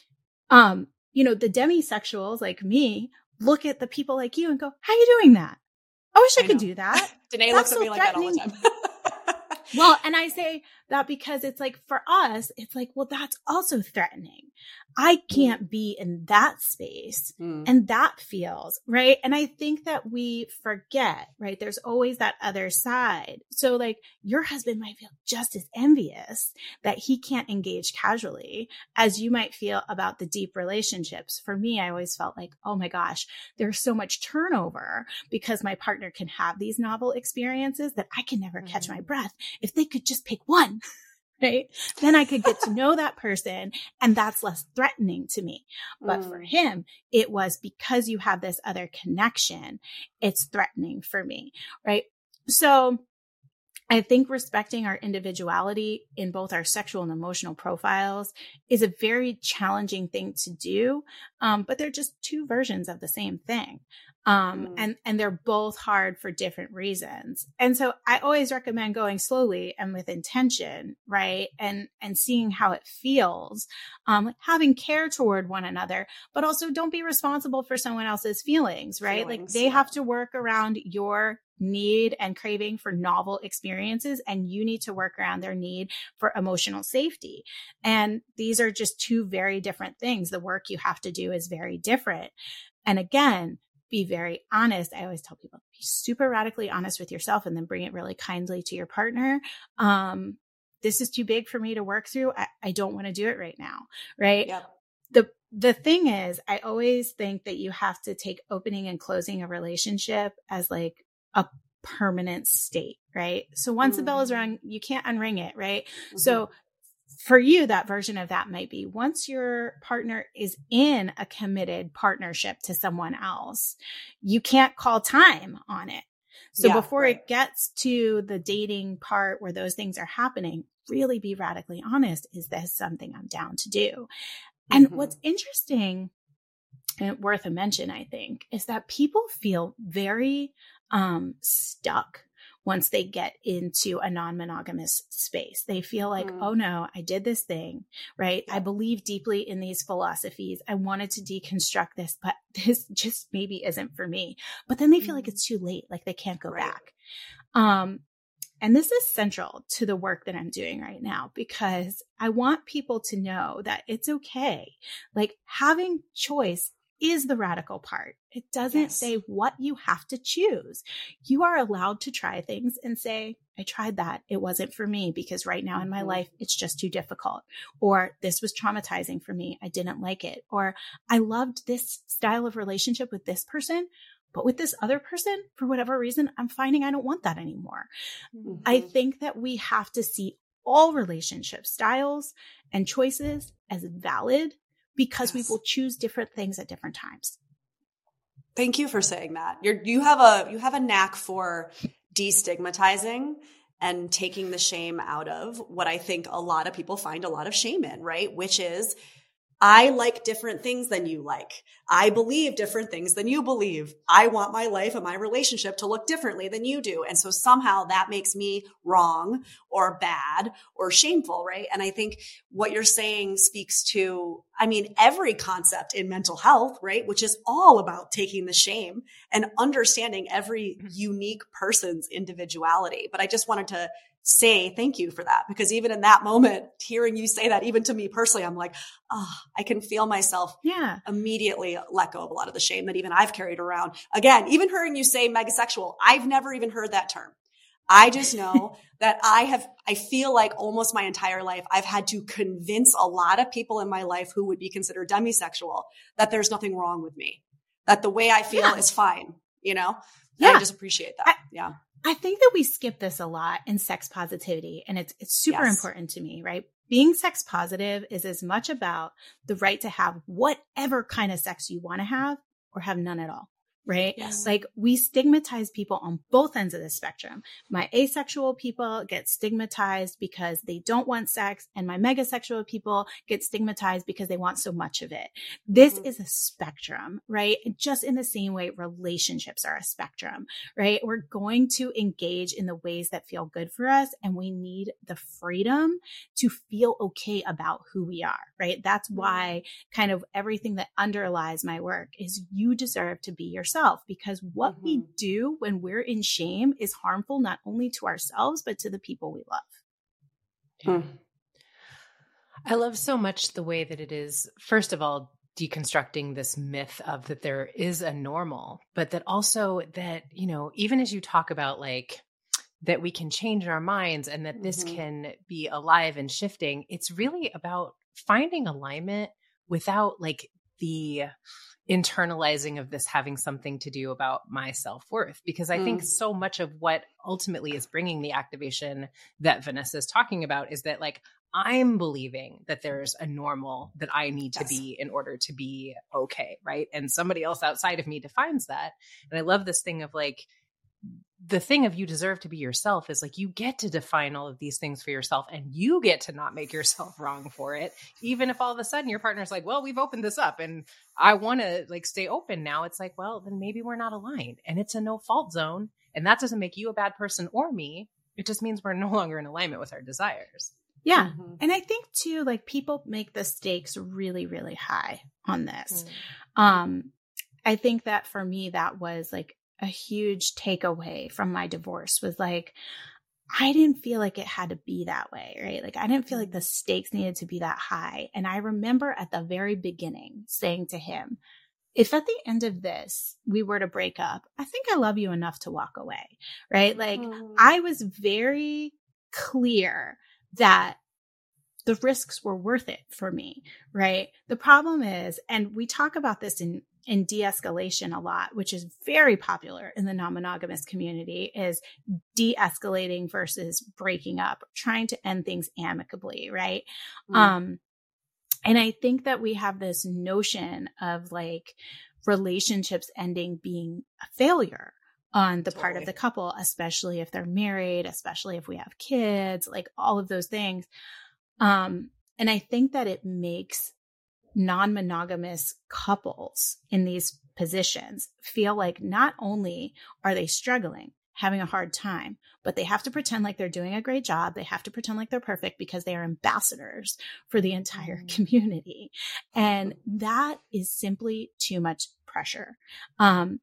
um, you know, the demisexuals like me look at the people like you and go, "How are you doing that? I wish I, I could do that." Danae looks at me like that all the time. Well, and I say that because it's like, for us, it's like, well, that's also threatening. I can't mm. be in that space. Mm. And that feels right. And I think that we forget, right? There's always that other side. So like your husband might feel just as envious that he can't engage casually as you might feel about the deep relationships. For me, I always felt like, oh my gosh, there's so much turnover because my partner can have these novel experiences that I can never mm. catch my breath. If they could just pick one, right? Then I could get to know that person and that's less threatening to me. But mm. for him, it was because you have this other connection, it's threatening for me, right? So I think respecting our individuality in both our sexual and emotional profiles is a very challenging thing to do. Um, but they're just two versions of the same thing. Um, mm. and, and they're both hard for different reasons. And so I always recommend going slowly and with intention, right? And, and seeing how it feels, um, having care toward one another, but also don't be responsible for someone else's feelings, right? Feelings, like they yeah. have to work around your need and craving for novel experiences, and you need to work around their need for emotional safety. And these are just two very different things. The work you have to do is very different. And again, be very honest. I always tell people, be super radically honest with yourself and then bring it really kindly to your partner. Um, this is too big for me to work through. I, I don't want to do it right now. Right. Yep. The, the thing is, I always think that you have to take opening and closing a relationship as like a permanent state, right? So once mm-hmm. the bell is rung, you can't unring it, right? Mm-hmm. So for you, that version of that might be once your partner is in a committed partnership to someone else, you can't call time on it. So yeah, before right. it gets to the dating part where those things are happening, really be radically honest. Is this something I'm down to do? Mm-hmm. And what's interesting and worth a mention, I think, is that people feel very um, stuck once they get into a non-monogamous space. They feel like, mm. oh no, I did this thing, right? I believe deeply in these philosophies. I wanted to deconstruct this, but this just maybe isn't for me. But then they feel mm. like it's too late, like they can't go right. back. Um, and this is central to the work that I'm doing right now, because I want people to know that it's okay. Like having choice is the radical part. It doesn't yes. say what you have to choose. You are allowed to try things and say, I tried that. It wasn't for me because right now in my mm-hmm. life, it's just too difficult. Or this was traumatizing for me. I didn't like it. Or I loved this style of relationship with this person, but with this other person, for whatever reason, I'm finding I don't want that anymore. Mm-hmm. I think that we have to see all relationship styles and choices as valid, because yes. we will choose different things at different times. Thank you for saying that. You're, you have a, you have a knack for destigmatizing and taking the shame out of what I think a lot of people find a lot of shame in, right? Which is, I like different things than you like. I believe different things than you believe. I want my life and my relationship to look differently than you do. And so somehow that makes me wrong or bad or shameful, right? And I think what you're saying speaks to, I mean, every concept in mental health, right? Which is all about taking the shame and understanding every unique person's individuality. But I just wanted to say thank you for that, because even in that moment, hearing you say that, even to me personally, I'm like, oh, I can feel myself yeah. immediately let go of a lot of the shame that even I've carried around. Again, even hearing you say megasexual, I've never even heard that term. I just know that I have, I feel like almost my entire life, I've had to convince a lot of people in my life who would be considered demisexual that there's nothing wrong with me. that the way I feel Yeah. is fine, you know? And Yeah. I just appreciate that. I- yeah. I think that we skip this a lot in sex positivity, and it's it's super Yes. important to me, right? Being sex positive is as much about the right to have whatever kind of sex you want to have or have none at all. Right? Yes. Like we stigmatize people on both ends of the spectrum. My asexual people get stigmatized because they don't want sex, and my megasexual people get stigmatized because they want so much of it. This Mhm. is a spectrum, right? Just in the same way relationships are a spectrum, right? We're going to engage in the ways that feel good for us, and we need the freedom to feel okay about who we are, right? That's why kind of everything that underlies my work is you deserve to be yourself. Because what we Mhm. do when we're in shame is harmful not only to ourselves, but to the people we love. Yeah. I love so much the way that it is, first of all, deconstructing this myth of that there is a normal, but that also that, you know, even as you talk about like that we can change our minds and that this Mhm. can be alive and shifting, it's really about finding alignment without like the internalizing of this having something to do about my self-worth. Because I think Mm. so much of what ultimately is bringing the activation that Vanessa is talking about is that like, I'm believing that there's a normal that I need to Yes. be in order to be okay. Right. And somebody else outside of me defines that. And I love this thing of like, the thing of you deserve to be yourself is like, you get to define all of these things for yourself and you get to not make yourself wrong for it. Even if all of a sudden your partner's like, well, we've opened this up and I want to like stay open now. It's like, well, then maybe we're not aligned and it's a no fault zone. And that doesn't make you a bad person or me. It just means we're no longer in alignment with our desires. Yeah. Mhm. And I think too, like people make the stakes really, really high on this. Mm. Um, I think that for me, that was like a huge takeaway from my divorce was like, I didn't feel like it had to be that way, right? Like I didn't feel like the stakes needed to be that high. And I remember at the very beginning saying to him, if at the end of this, we were to break up, I think I love you enough to walk away, right? Like Mhm. I was very clear that the risks were worth it for me, right? The problem is, and we talk about this in, in de-escalation a lot, which is very popular in the non-monogamous community, is de-escalating versus breaking up, trying to end things amicably, right? Mm. Um, and I think that we have this notion of like relationships ending being a failure on the part of Totally. the couple, especially if they're married, especially if we have kids, like all of those things. Um, and I think that it makes non-monogamous couples in these positions feel like not only are they struggling, having a hard time, but they have to pretend like they're doing a great job. They have to pretend like they're perfect because they are ambassadors for the entire Mm. community. And that is simply too much pressure. Um,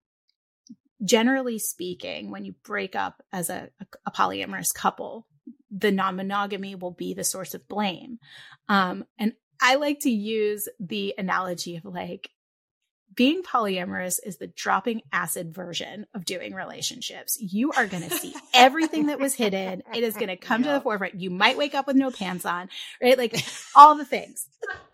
generally speaking, when you break up as a, a polyamorous couple, the non-monogamy will be the source of blame. Um, and I like to use the analogy of like, being polyamorous is the dropping acid version of doing relationships. You are going to see everything that was hidden. It is going to come to the Yep. forefront. You might wake up with no pants on, right? Like all the things.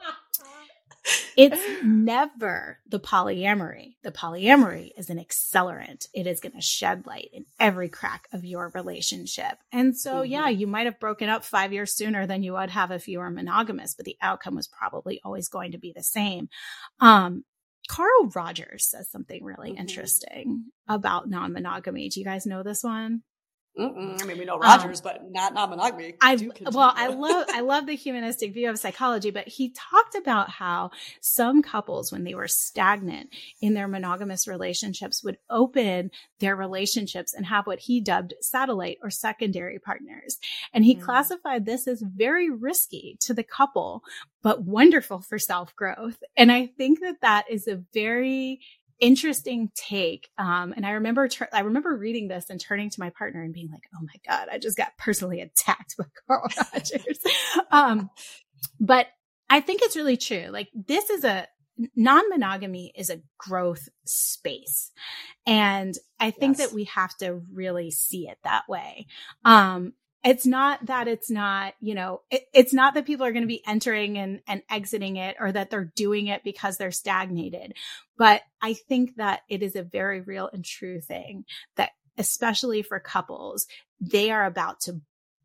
It's never the polyamory. The polyamory is an accelerant. It is going to shed light in every crack of your relationship. And so, Mhm. yeah, you might have broken up five years sooner than you would have if you were monogamous, but the outcome was probably always going to be the same. Um, Carl Rogers says something really Mhm. interesting about non-monogamy. Do you guys know this one? Mm-mm. I mean, we know Rogers, Um, but not non-monogamy. I Do continue. well, I love I love the humanistic view of psychology, but he talked about how some couples, when they were stagnant in their monogamous relationships, would open their relationships and have what he dubbed satellite or secondary partners. And he Mm. classified this as very risky to the couple, but wonderful for self-growth. And I think that that is a very interesting take. Um, and I remember, tur- I remember reading this and turning to my partner and being like, oh my God, I just got personally attacked by Carl Rogers. um, but I think it's really true. Like this is a non-monogamy is a growth space. And I think Yes. that we have to really see it that way. Um, it's not that it's not, you know, it, it's not that people are going to be entering and, and exiting it, or that they're doing it because they're stagnated. But I think that it is a very real and true thing that, especially for couples, they are about to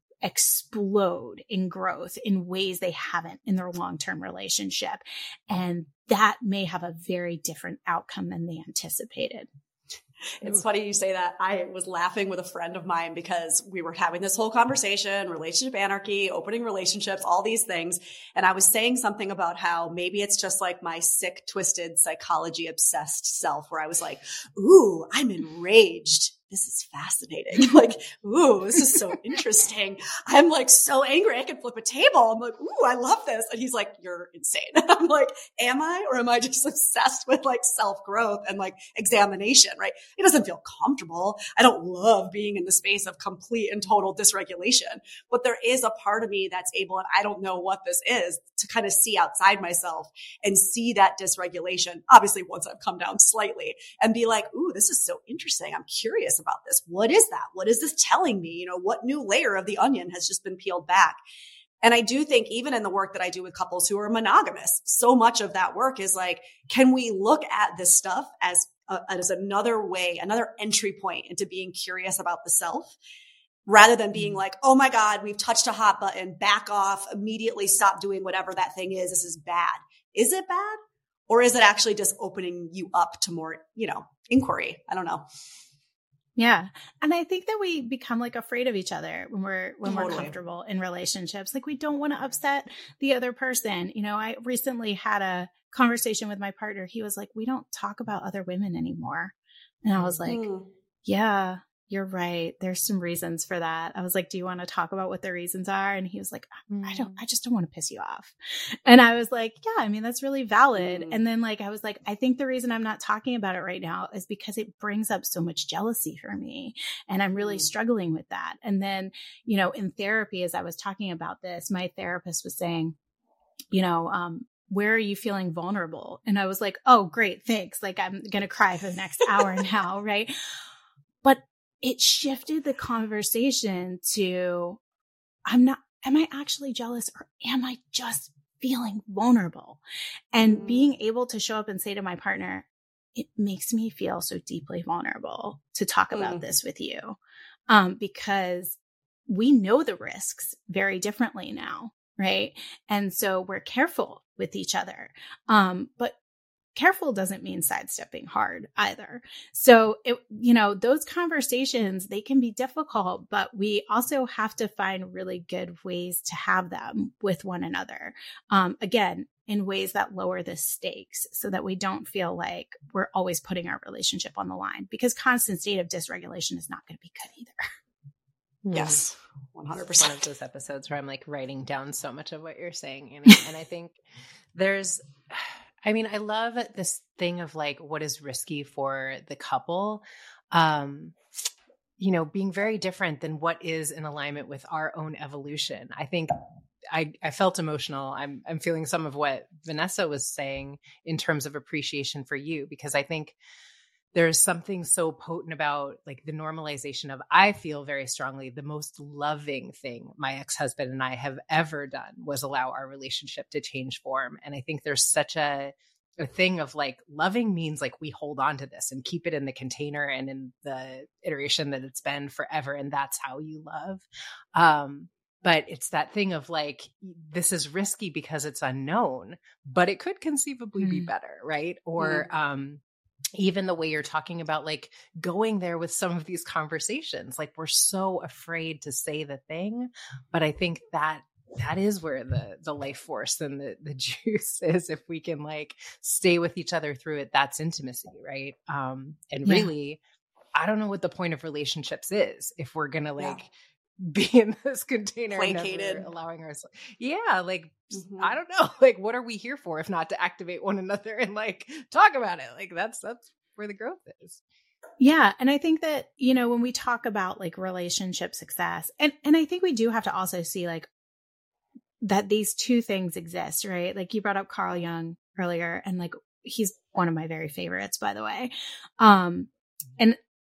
explode in growth in ways they haven't in their long-term relationship. And that may have a very different outcome than they anticipated. It's funny you say that. I was laughing with a friend of mine because we were having this whole conversation, relationship anarchy, opening relationships, all these things. And I was saying something about how maybe it's just like my sick, twisted, psychology obsessed self, where I was like, ooh, I'm enraged. This is fascinating. Like, ooh, this is so interesting. I'm like so angry. I could flip a table. I'm like, ooh, I love this. And he's like, you're insane. I'm like, am I, or am I just obsessed with like self-growth and like examination, right? It doesn't feel comfortable. I don't love being in the space of complete and total dysregulation, but there is a part of me that's able, and I don't know what this is, to kind of see outside myself and see that dysregulation, obviously once I've come down slightly, and be like, ooh, this is so interesting. I'm curious about this. What is that? What is this telling me? You know, what new layer of the onion has just been peeled back? And I do think even in the work that I do with couples who are monogamous, so much of that work is like, can we look at this stuff as a, as another way, another entry point into being curious about the self, rather than being like, oh my God, we've touched a hot button, back off, immediately stop doing whatever that thing is. This is bad. Is it bad? Or is it actually just opening you up to more, you know, inquiry? I don't know. Yeah. And I think that we become like afraid of each other when we're, when Totally. we're comfortable in relationships. Like we don't want to upset the other person. You know, I recently had a conversation with my partner. He was like, we don't talk about other women anymore. And I was like, Mm. yeah, you're right. There's some reasons for that. I was like, do you want to talk about what the reasons are? And he was like, I don't, I just don't want to piss you off. And I was like, yeah, I mean, that's really valid. Mm. And then like, I was like, I think the reason I'm not talking about it right now is because it brings up so much jealousy for me. And I'm really Mm. struggling with that. And then, you know, in therapy, as I was talking about this, my therapist was saying, you know, um, where are you feeling vulnerable? And I was like, oh, great. Thanks. Like I'm going to cry for the next hour now. Right. But it shifted the conversation to, I'm not, am I actually jealous, or am I just feeling vulnerable? And Mm. being able to show up and say to my partner, it makes me feel so deeply vulnerable to talk about Mm. this with you. Um, because we know the risks very differently now. Right. And so we're careful with each other. Um, but careful doesn't mean sidestepping hard either. So, it, you know, those conversations, they can be difficult, but we also have to find really good ways to have them with one another. Um, again, in ways that lower the stakes so that we don't feel like we're always putting our relationship on the line, because constant state of dysregulation is not going to be good either. Yes, one hundred It's one percent. of those episodes where I'm like writing down so much of what you're saying, Annie. And I think there's, I mean, I love this thing of like what is risky for the couple, um, you know, being very different than what is in alignment with our own evolution. I think I, I felt emotional. I'm, I'm feeling some of what Vanessa was saying in terms of appreciation for you, because I think there's something so potent about like the normalization of, I feel very strongly the most loving thing my ex-husband and I have ever done was allow our relationship to change form. And I think there's such a, a thing of like loving means like we hold on to this and keep it in the container and in the iteration that it's been forever. And that's how you love. Um, but it's that thing of like, this is risky because it's unknown, but it could conceivably mm. be better. Right. Or, mm. um, even the way you're talking about like going there with some of these conversations, like we're so afraid to say the thing, but I think that that is where the, the life force and the, the juice is. If we can like stay with each other through it, that's intimacy. Right. Um, and Yeah. really, I don't know what the point of relationships is if we're going to like, yeah. be in this container, placated, never allowing ourselves. Yeah. Like, mm-hmm. I don't know. Like, what are we here for if not to activate one another and like talk about it? Like that's, that's where the growth is. Yeah. And I think that, you know, when we talk about like relationship success, and, and I think we do have to also see like that these two things exist, right? Like you brought up Carl Jung earlier, and like, he's one of my very favorites, by the way. Um, and,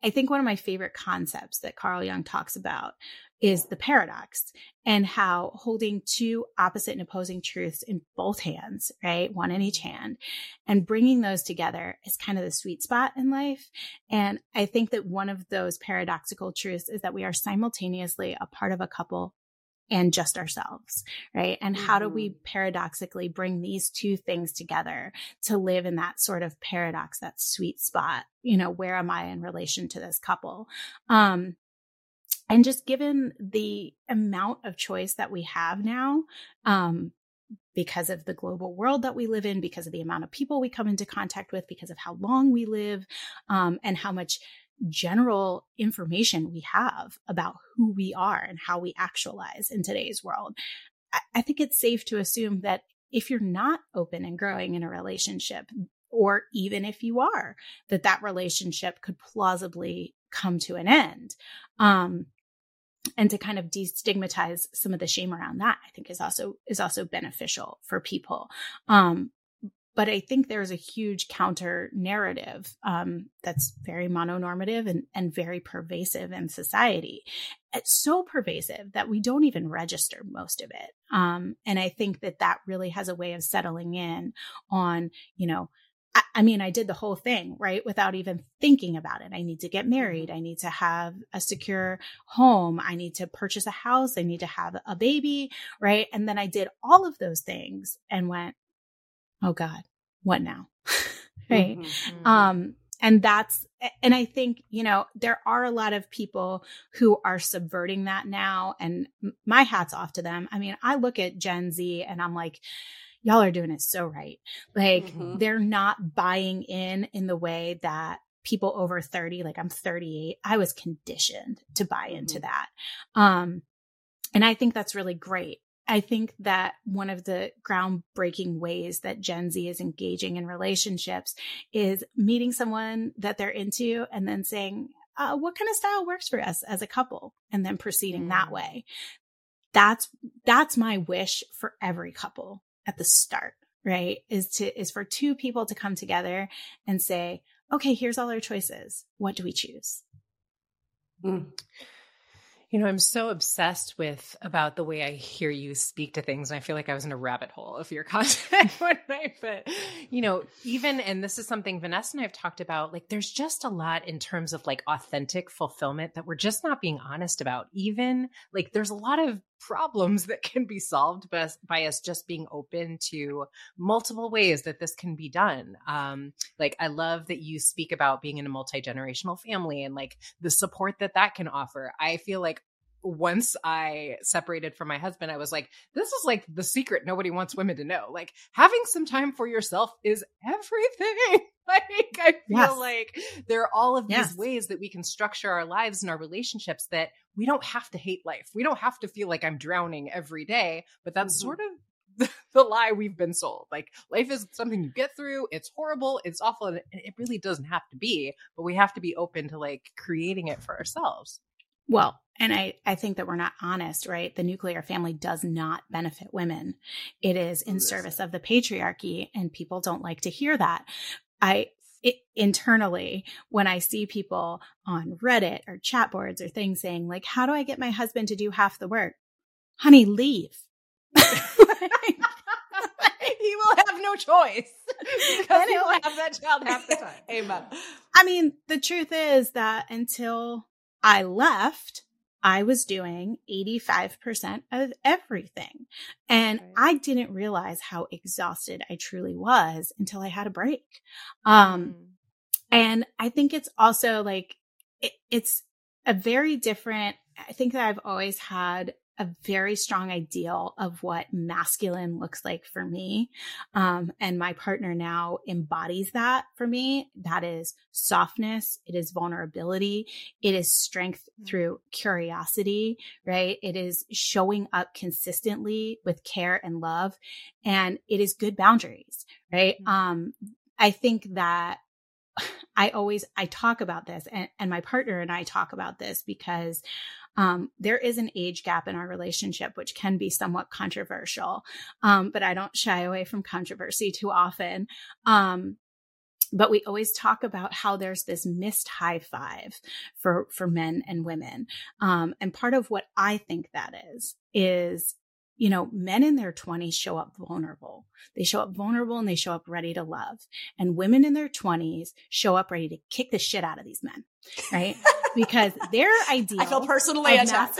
I think one of my favorite concepts that Carl Jung talks about is the paradox, and how holding two opposite and opposing truths in both hands, right? One in each hand, and bringing those together is kind of the sweet spot in life. And I think that one of those paradoxical truths is that we are simultaneously a part of a couple and just ourselves, right? And mm-hmm. how do we paradoxically bring these two things together to live in that sort of paradox, that sweet spot? You know, where am I in relation to this couple? Um, And just given the amount of choice that we have now, um, because of the global world that we live in, because of the amount of people we come into contact with, because of how long we live, um, and how much general information we have about who we are and how we actualize in today's world, I, I think it's safe to assume that if you're not open and growing in a relationship, or even if you are, that that relationship could plausibly come to an end. Um, and to kind of destigmatize some of the shame around that, I think is also, is also beneficial for people. Um, but I think there's a huge counter narrative, um, that's very mononormative and, and very pervasive in society. It's so pervasive that we don't even register most of it. Um, and I think that that really has a way of settling in on, you know, I mean, I did the whole thing, right? Without even thinking about it. I need to get married. I need to have a secure home. I need to purchase a house. I need to have a baby, right? And then I did all of those things and went, oh God, what now? right. Mm-hmm. Um, and that's, and I think, you know, there are a lot of people who are subverting that now, and my hat's off to them. I mean, I look at Gen Z and I'm like, y'all are doing it so right. Like mm-hmm. they're not buying in in the way that people over thirty, like I'm thirty-eight, I was conditioned to buy mm-hmm. into that. Um, and I think that's really great. I think that one of the groundbreaking ways that Gen Z is engaging in relationships is meeting someone that they're into and then saying, uh, what kind of style works for us as a couple? And then proceeding mm-hmm. that way. That's, that's my wish for every couple at the start, right? Is to, is for two people to come together and say, okay, here's all our choices. What do we choose? Mm. You know, I'm so obsessed with about the way I hear you speak to things. And I feel like I was in a rabbit hole of your content one night. But, you know, even, and this is something Vanessa and I have talked about, like there's just a lot in terms of like authentic fulfillment that we're just not being honest about. Even like there's a lot of problems that can be solved by us, by us just being open to multiple ways that this can be done. Um, like I love that you speak about being in a multi-generational family and like the support that that can offer. I feel like once I separated from my husband, I was like, this is like the secret nobody wants women to know. Like having some time for yourself is everything. Like I feel yes. like there are all of these yes. ways that we can structure our lives and our relationships that we don't have to hate life. We don't have to feel like I'm drowning every day, but that's mm-hmm. sort of the lie we've been sold. Like life is something you get through. It's horrible. It's awful. And it really doesn't have to be, but we have to be open to like creating it for ourselves. Well, and I, I think that we're not honest, right? The nuclear family does not benefit women. It is in service of the patriarchy, and people don't like to hear that. I it, internally, when I see people on Reddit or chat boards or things saying like, how do I get my husband to do half the work? Honey, leave. He will have no choice because he will have that child half the time. Amen. I mean, the truth is that until I left, I was doing eighty-five percent of everything. And right. I didn't realize how exhausted I truly was until I had a break. Um, mm. And I think it's also like, it, it's a very different, I think that I've always had a very strong ideal of what masculine looks like for me. Um, and my partner now embodies that for me. That is softness. It is vulnerability. It is strength through curiosity, right? It is showing up consistently with care and love. And it is good boundaries, right? Mm-hmm. Um, I think that I always, I talk about this and, and my partner and I talk about this because Um, there is an age gap in our relationship, which can be somewhat controversial. Um, but I don't shy away from controversy too often. Um, but we always talk about how there's this missed high five for, for men and women. Um, and part of what I think that is, is, you know, men in their twenties show up vulnerable. They show up vulnerable and they show up ready to love. And women in their twenties show up ready to kick the shit out of these men, right? Because their ideal. I feel personally attacked.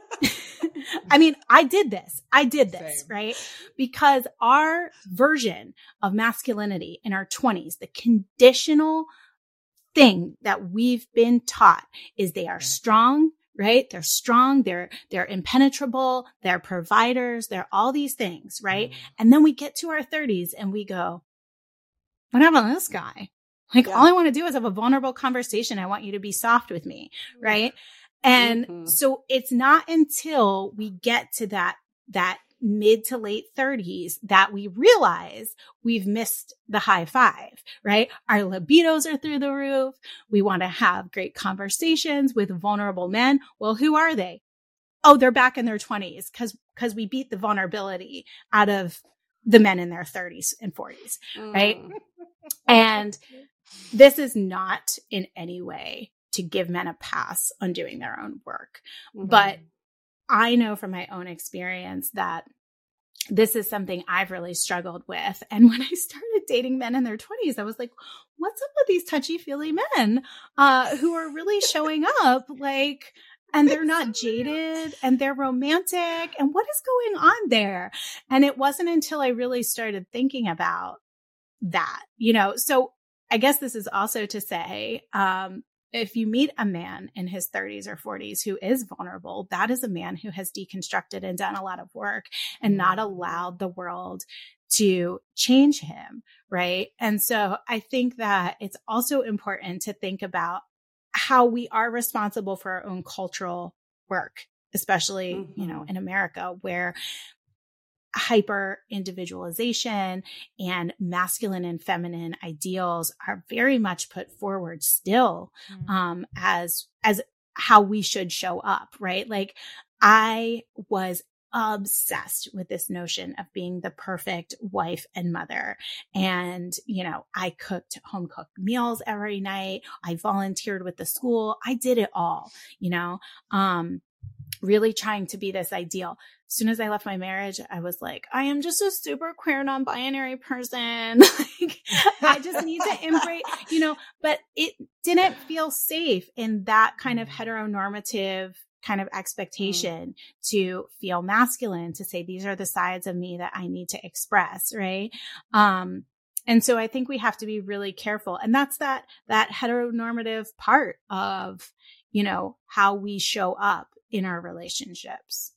I mean, I did this. I did this, Same. right? Because our version of masculinity in our twenties, the conditional thing that we've been taught is they are strong, right? They're strong. They're, they're impenetrable. They're providers. They're all these things, right? Mm. And then we get to our thirties and we go, what about this guy? Like, yeah. all I want to do is have a vulnerable conversation. I want you to be soft with me, right? And mm-hmm. so it's not until we get to that, that mid to late thirties that we realize we've missed the high five, right? Our libidos are through the roof. We want to have great conversations with vulnerable men. Well, who are they? Oh, they're back in their twenties because, because we beat the vulnerability out of the men in their thirties and forties, mm. right? And this is not in any way to give men a pass on doing their own work. Mm-hmm. But I know from my own experience that this is something I've really struggled with. And when I started dating men in their twenties, I was like, what's up with these touchy-feely men uh, who are really showing up like, and they're not jaded and they're romantic and what is going on there? And it wasn't until I really started thinking about that, you know, so I guess this is also to say, um, if you meet a man in his thirties or forties who is vulnerable, that is a man who has deconstructed and done a lot of work and not allowed the world to change him, right? And so I think that it's also important to think about how we are responsible for our own cultural work, especially, mm-hmm. you know, in America, where hyper individualization and masculine and feminine ideals are very much put forward still, mm-hmm. um, as, as how we should show up, right? Like I was obsessed with this notion of being the perfect wife and mother. And, you know, I cooked home cooked meals every night. I volunteered with the school. I did it all, you know, um, really trying to be this ideal. As soon as I left my marriage, I was like, I am just a super queer, non-binary person. Like, I just need to embrace, you know, but it didn't feel safe in that kind of heteronormative kind of expectation mm. to feel masculine, to say, these are the sides of me that I need to express. Right. Um, and so I think we have to be really careful. And that's that, that heteronormative part of, you know, how we show up in our relationships.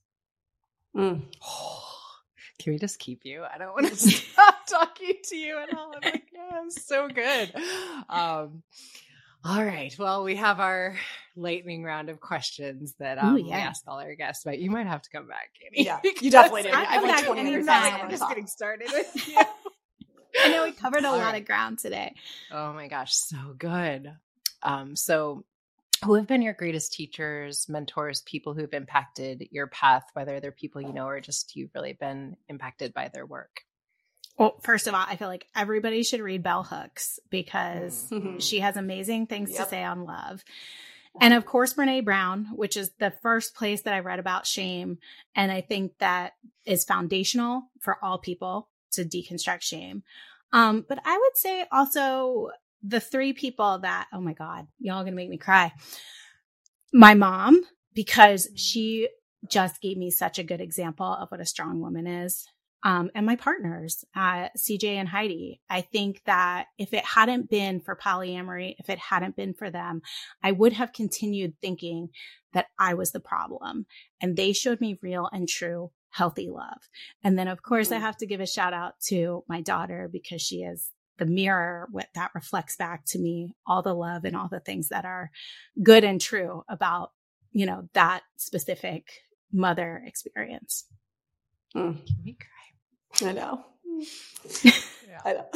Mm. Can we just keep you? I don't want to stop talking to you at all. I'm like, yeah, it's so good. Um, all right. Well, we have our lightning round of questions that um, Ooh, yeah. we ask all our guests about. You might have to come back, Katie. Yeah, you definitely did. I have like twenty minutes. I'm just getting started with you. I know we covered a all lot right. of ground today. Oh my gosh, so good. Um, so who have been your greatest teachers, mentors, people who've impacted your path, whether they're people you know or just you've really been impacted by their work? Well, first of all, I feel like everybody should read Bell Hooks because mm-hmm. she has amazing things yep. to say on love. And of course, Brene Brown, which is the first place that I read about shame. And I think that is foundational for all people to deconstruct shame. Um, but I would say also the three people that, oh my God, y'all are going to make me cry. My mom, because she just gave me such a good example of what a strong woman is. Um, and my partners, uh, C J and Heidi. I think that if it hadn't been for polyamory, if it hadn't been for them, I would have continued thinking that I was the problem. And they showed me real and true healthy love. And then of course, mm-hmm. I have to give a shout out to my daughter because she is the mirror what that reflects back to me, all the love and all the things that are good and true about, you know, that specific mother experience. Mm. Can we cry? I know. Yeah. I know.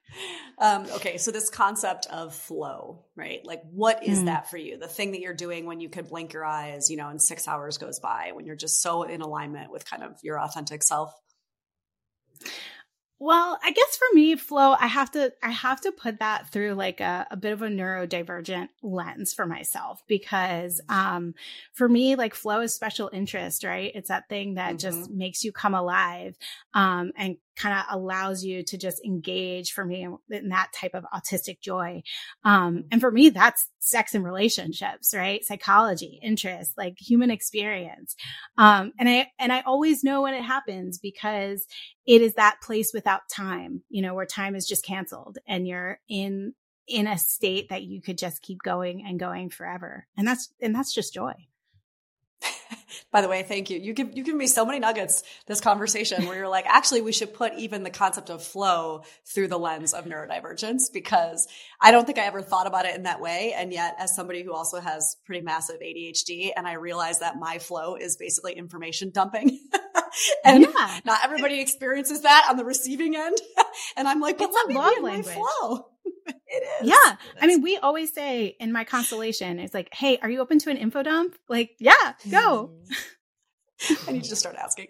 Um, okay. So this concept of flow, right? Like what is mm. that for you? The thing that you're doing when you could blink your eyes, you know, and six hours goes by, when you're just so in alignment with kind of your authentic self. Well, I guess for me, flow, I have to, I have to put that through like a, a bit of a neurodivergent lens for myself, because, um, for me, like flow is special interest, right? It's that thing that mm-hmm. just makes you come alive, um, and kind of allows you to just engage, for me, in that type of autistic joy. Um, and for me, that's sex and relationships, right? Psychology, interest, like human experience. Um, and I, and I always know when it happens, because it is that place without time, you know, where time is just canceled and you're in, in a state that you could just keep going and going forever. And that's, and that's just joy. By the way, thank you. You give, you give me so many nuggets this conversation where you're like, actually, we should put even the concept of flow through the lens of neurodivergence, because I don't think I ever thought about it in that way. And yet, as somebody who also has pretty massive A D H D, and I realize that my flow is basically information dumping. And yeah. not everybody experiences that on the receiving end. And I'm like, but it's let me love be in language. my flow. It is. Yeah. I mean, we always say in my constellation, it's like, hey, are you open to an info dump? Like, yeah, go. I need you to start asking.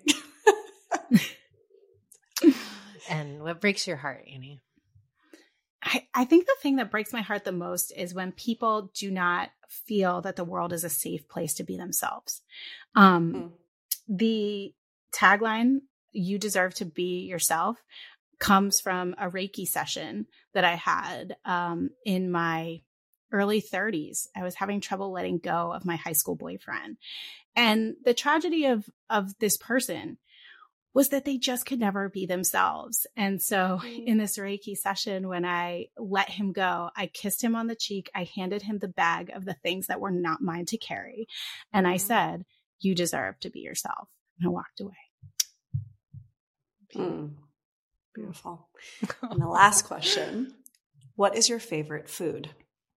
And what breaks your heart, Annie? I, I think the thing that breaks my heart the most is when people do not feel that the world is a safe place to be themselves. Um, mm. The tagline, "You deserve to be yourself," comes from a Reiki session that I had um, in my early thirties. I was having trouble letting go of my high school boyfriend. And the tragedy of, of this person was that they just could never be themselves. And so in this Reiki session, when I let him go, I kissed him on the cheek. I handed him the bag of the things that were not mine to carry. And I said, "You deserve to be yourself." And I walked away. Mm. Beautiful. And the last question, what is your favorite food?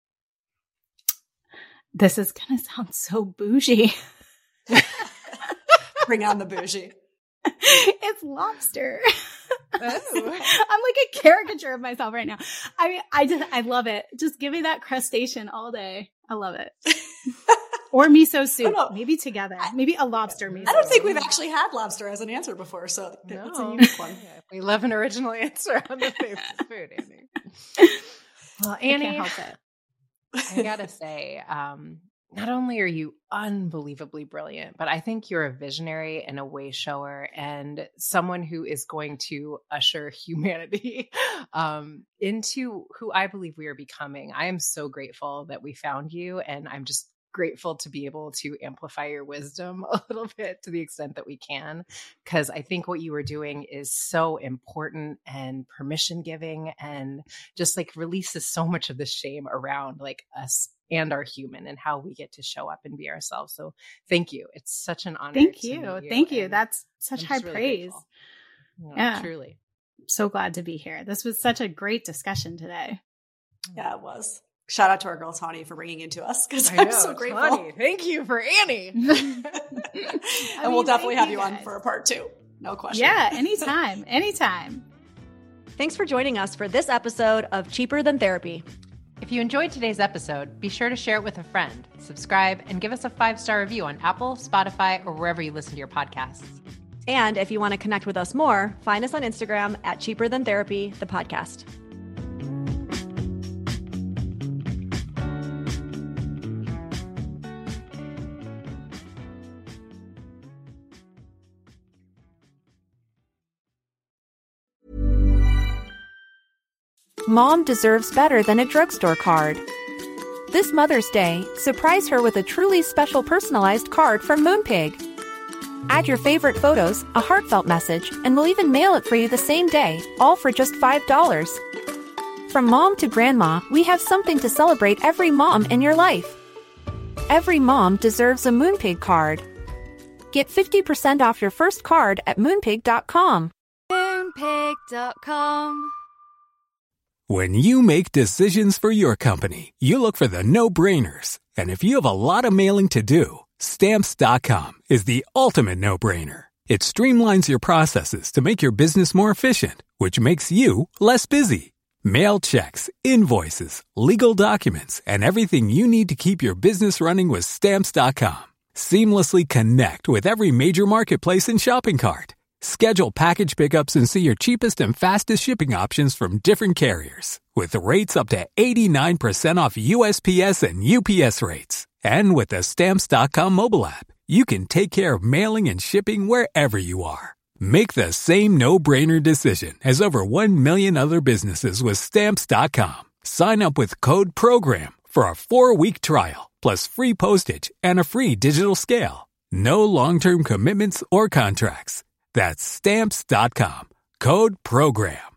This is going to sound so bougie. Bring on the bougie. It's lobster. Oh. I'm like a caricature of myself right now. I mean, I just, I love it. Just give me that crustacean all day. I love it. Or miso soup, maybe together. Maybe a lobster miso. I don't think we've actually had lobster as an answer before, so no. It's a unique one. Yeah, we love an original answer on the favorite food, Annie. Well, Annie, I can't help it. I gotta say, um, not only are you unbelievably brilliant, but I think you're a visionary and a way shower and someone who is going to usher humanity um, into who I believe we are becoming. I am so grateful that we found you, and I'm just grateful to be able to amplify your wisdom a little bit to the extent that we can, because I think what you are doing is so important and permission giving, and just like releases so much of the shame around like us and our human and how we get to show up and be ourselves. So thank you. It's such an honor. Thank to you. meet you. Thank you. That's such I'm high really praise. Yeah, yeah. Truly. So glad to be here. This was such a great discussion today. Yeah, it was. Shout out to our girl Tawny for bringing it to us, because I'm so grateful. Tawny, thank you for Annie. And mean, we'll definitely have you, you on for a part two. No question. Yeah, anytime. Anytime. Thanks for joining us for this episode of Cheaper Than Therapy. If you enjoyed today's episode, be sure to share it with a friend, subscribe, and give us a five-star review on Apple, Spotify, or wherever you listen to your podcasts. And if you want to connect with us more, find us on Instagram at Cheaper Than Therapy, the podcast. Mom deserves better than a drugstore card. This Mother's Day, surprise her with a truly special personalized card from Moonpig. Add your favorite photos, a heartfelt message, and we'll even mail it for you the same day, all for just five dollars. From mom to grandma, we have something to celebrate every mom in your life. Every mom deserves a Moonpig card. Get fifty percent off your first card at moonpig dot com. moonpig dot com. When you make decisions for your company, you look for the no-brainers. And if you have a lot of mailing to do, Stamps dot com is the ultimate no-brainer. It streamlines your processes to make your business more efficient, which makes you less busy. Mail checks, invoices, legal documents, and everything you need to keep your business running with Stamps dot com. Seamlessly connect with every major marketplace and shopping cart. Schedule package pickups and see your cheapest and fastest shipping options from different carriers. With rates up to eighty-nine percent off U S P S and U P S rates. And with the Stamps dot com mobile app, you can take care of mailing and shipping wherever you are. Make the same no-brainer decision as over one million other businesses with Stamps dot com. Sign up with code PROGRAM for a four-week trial, plus free postage and a free digital scale. No long-term commitments or contracts. That's Stamps dot com. Code PROGRAM.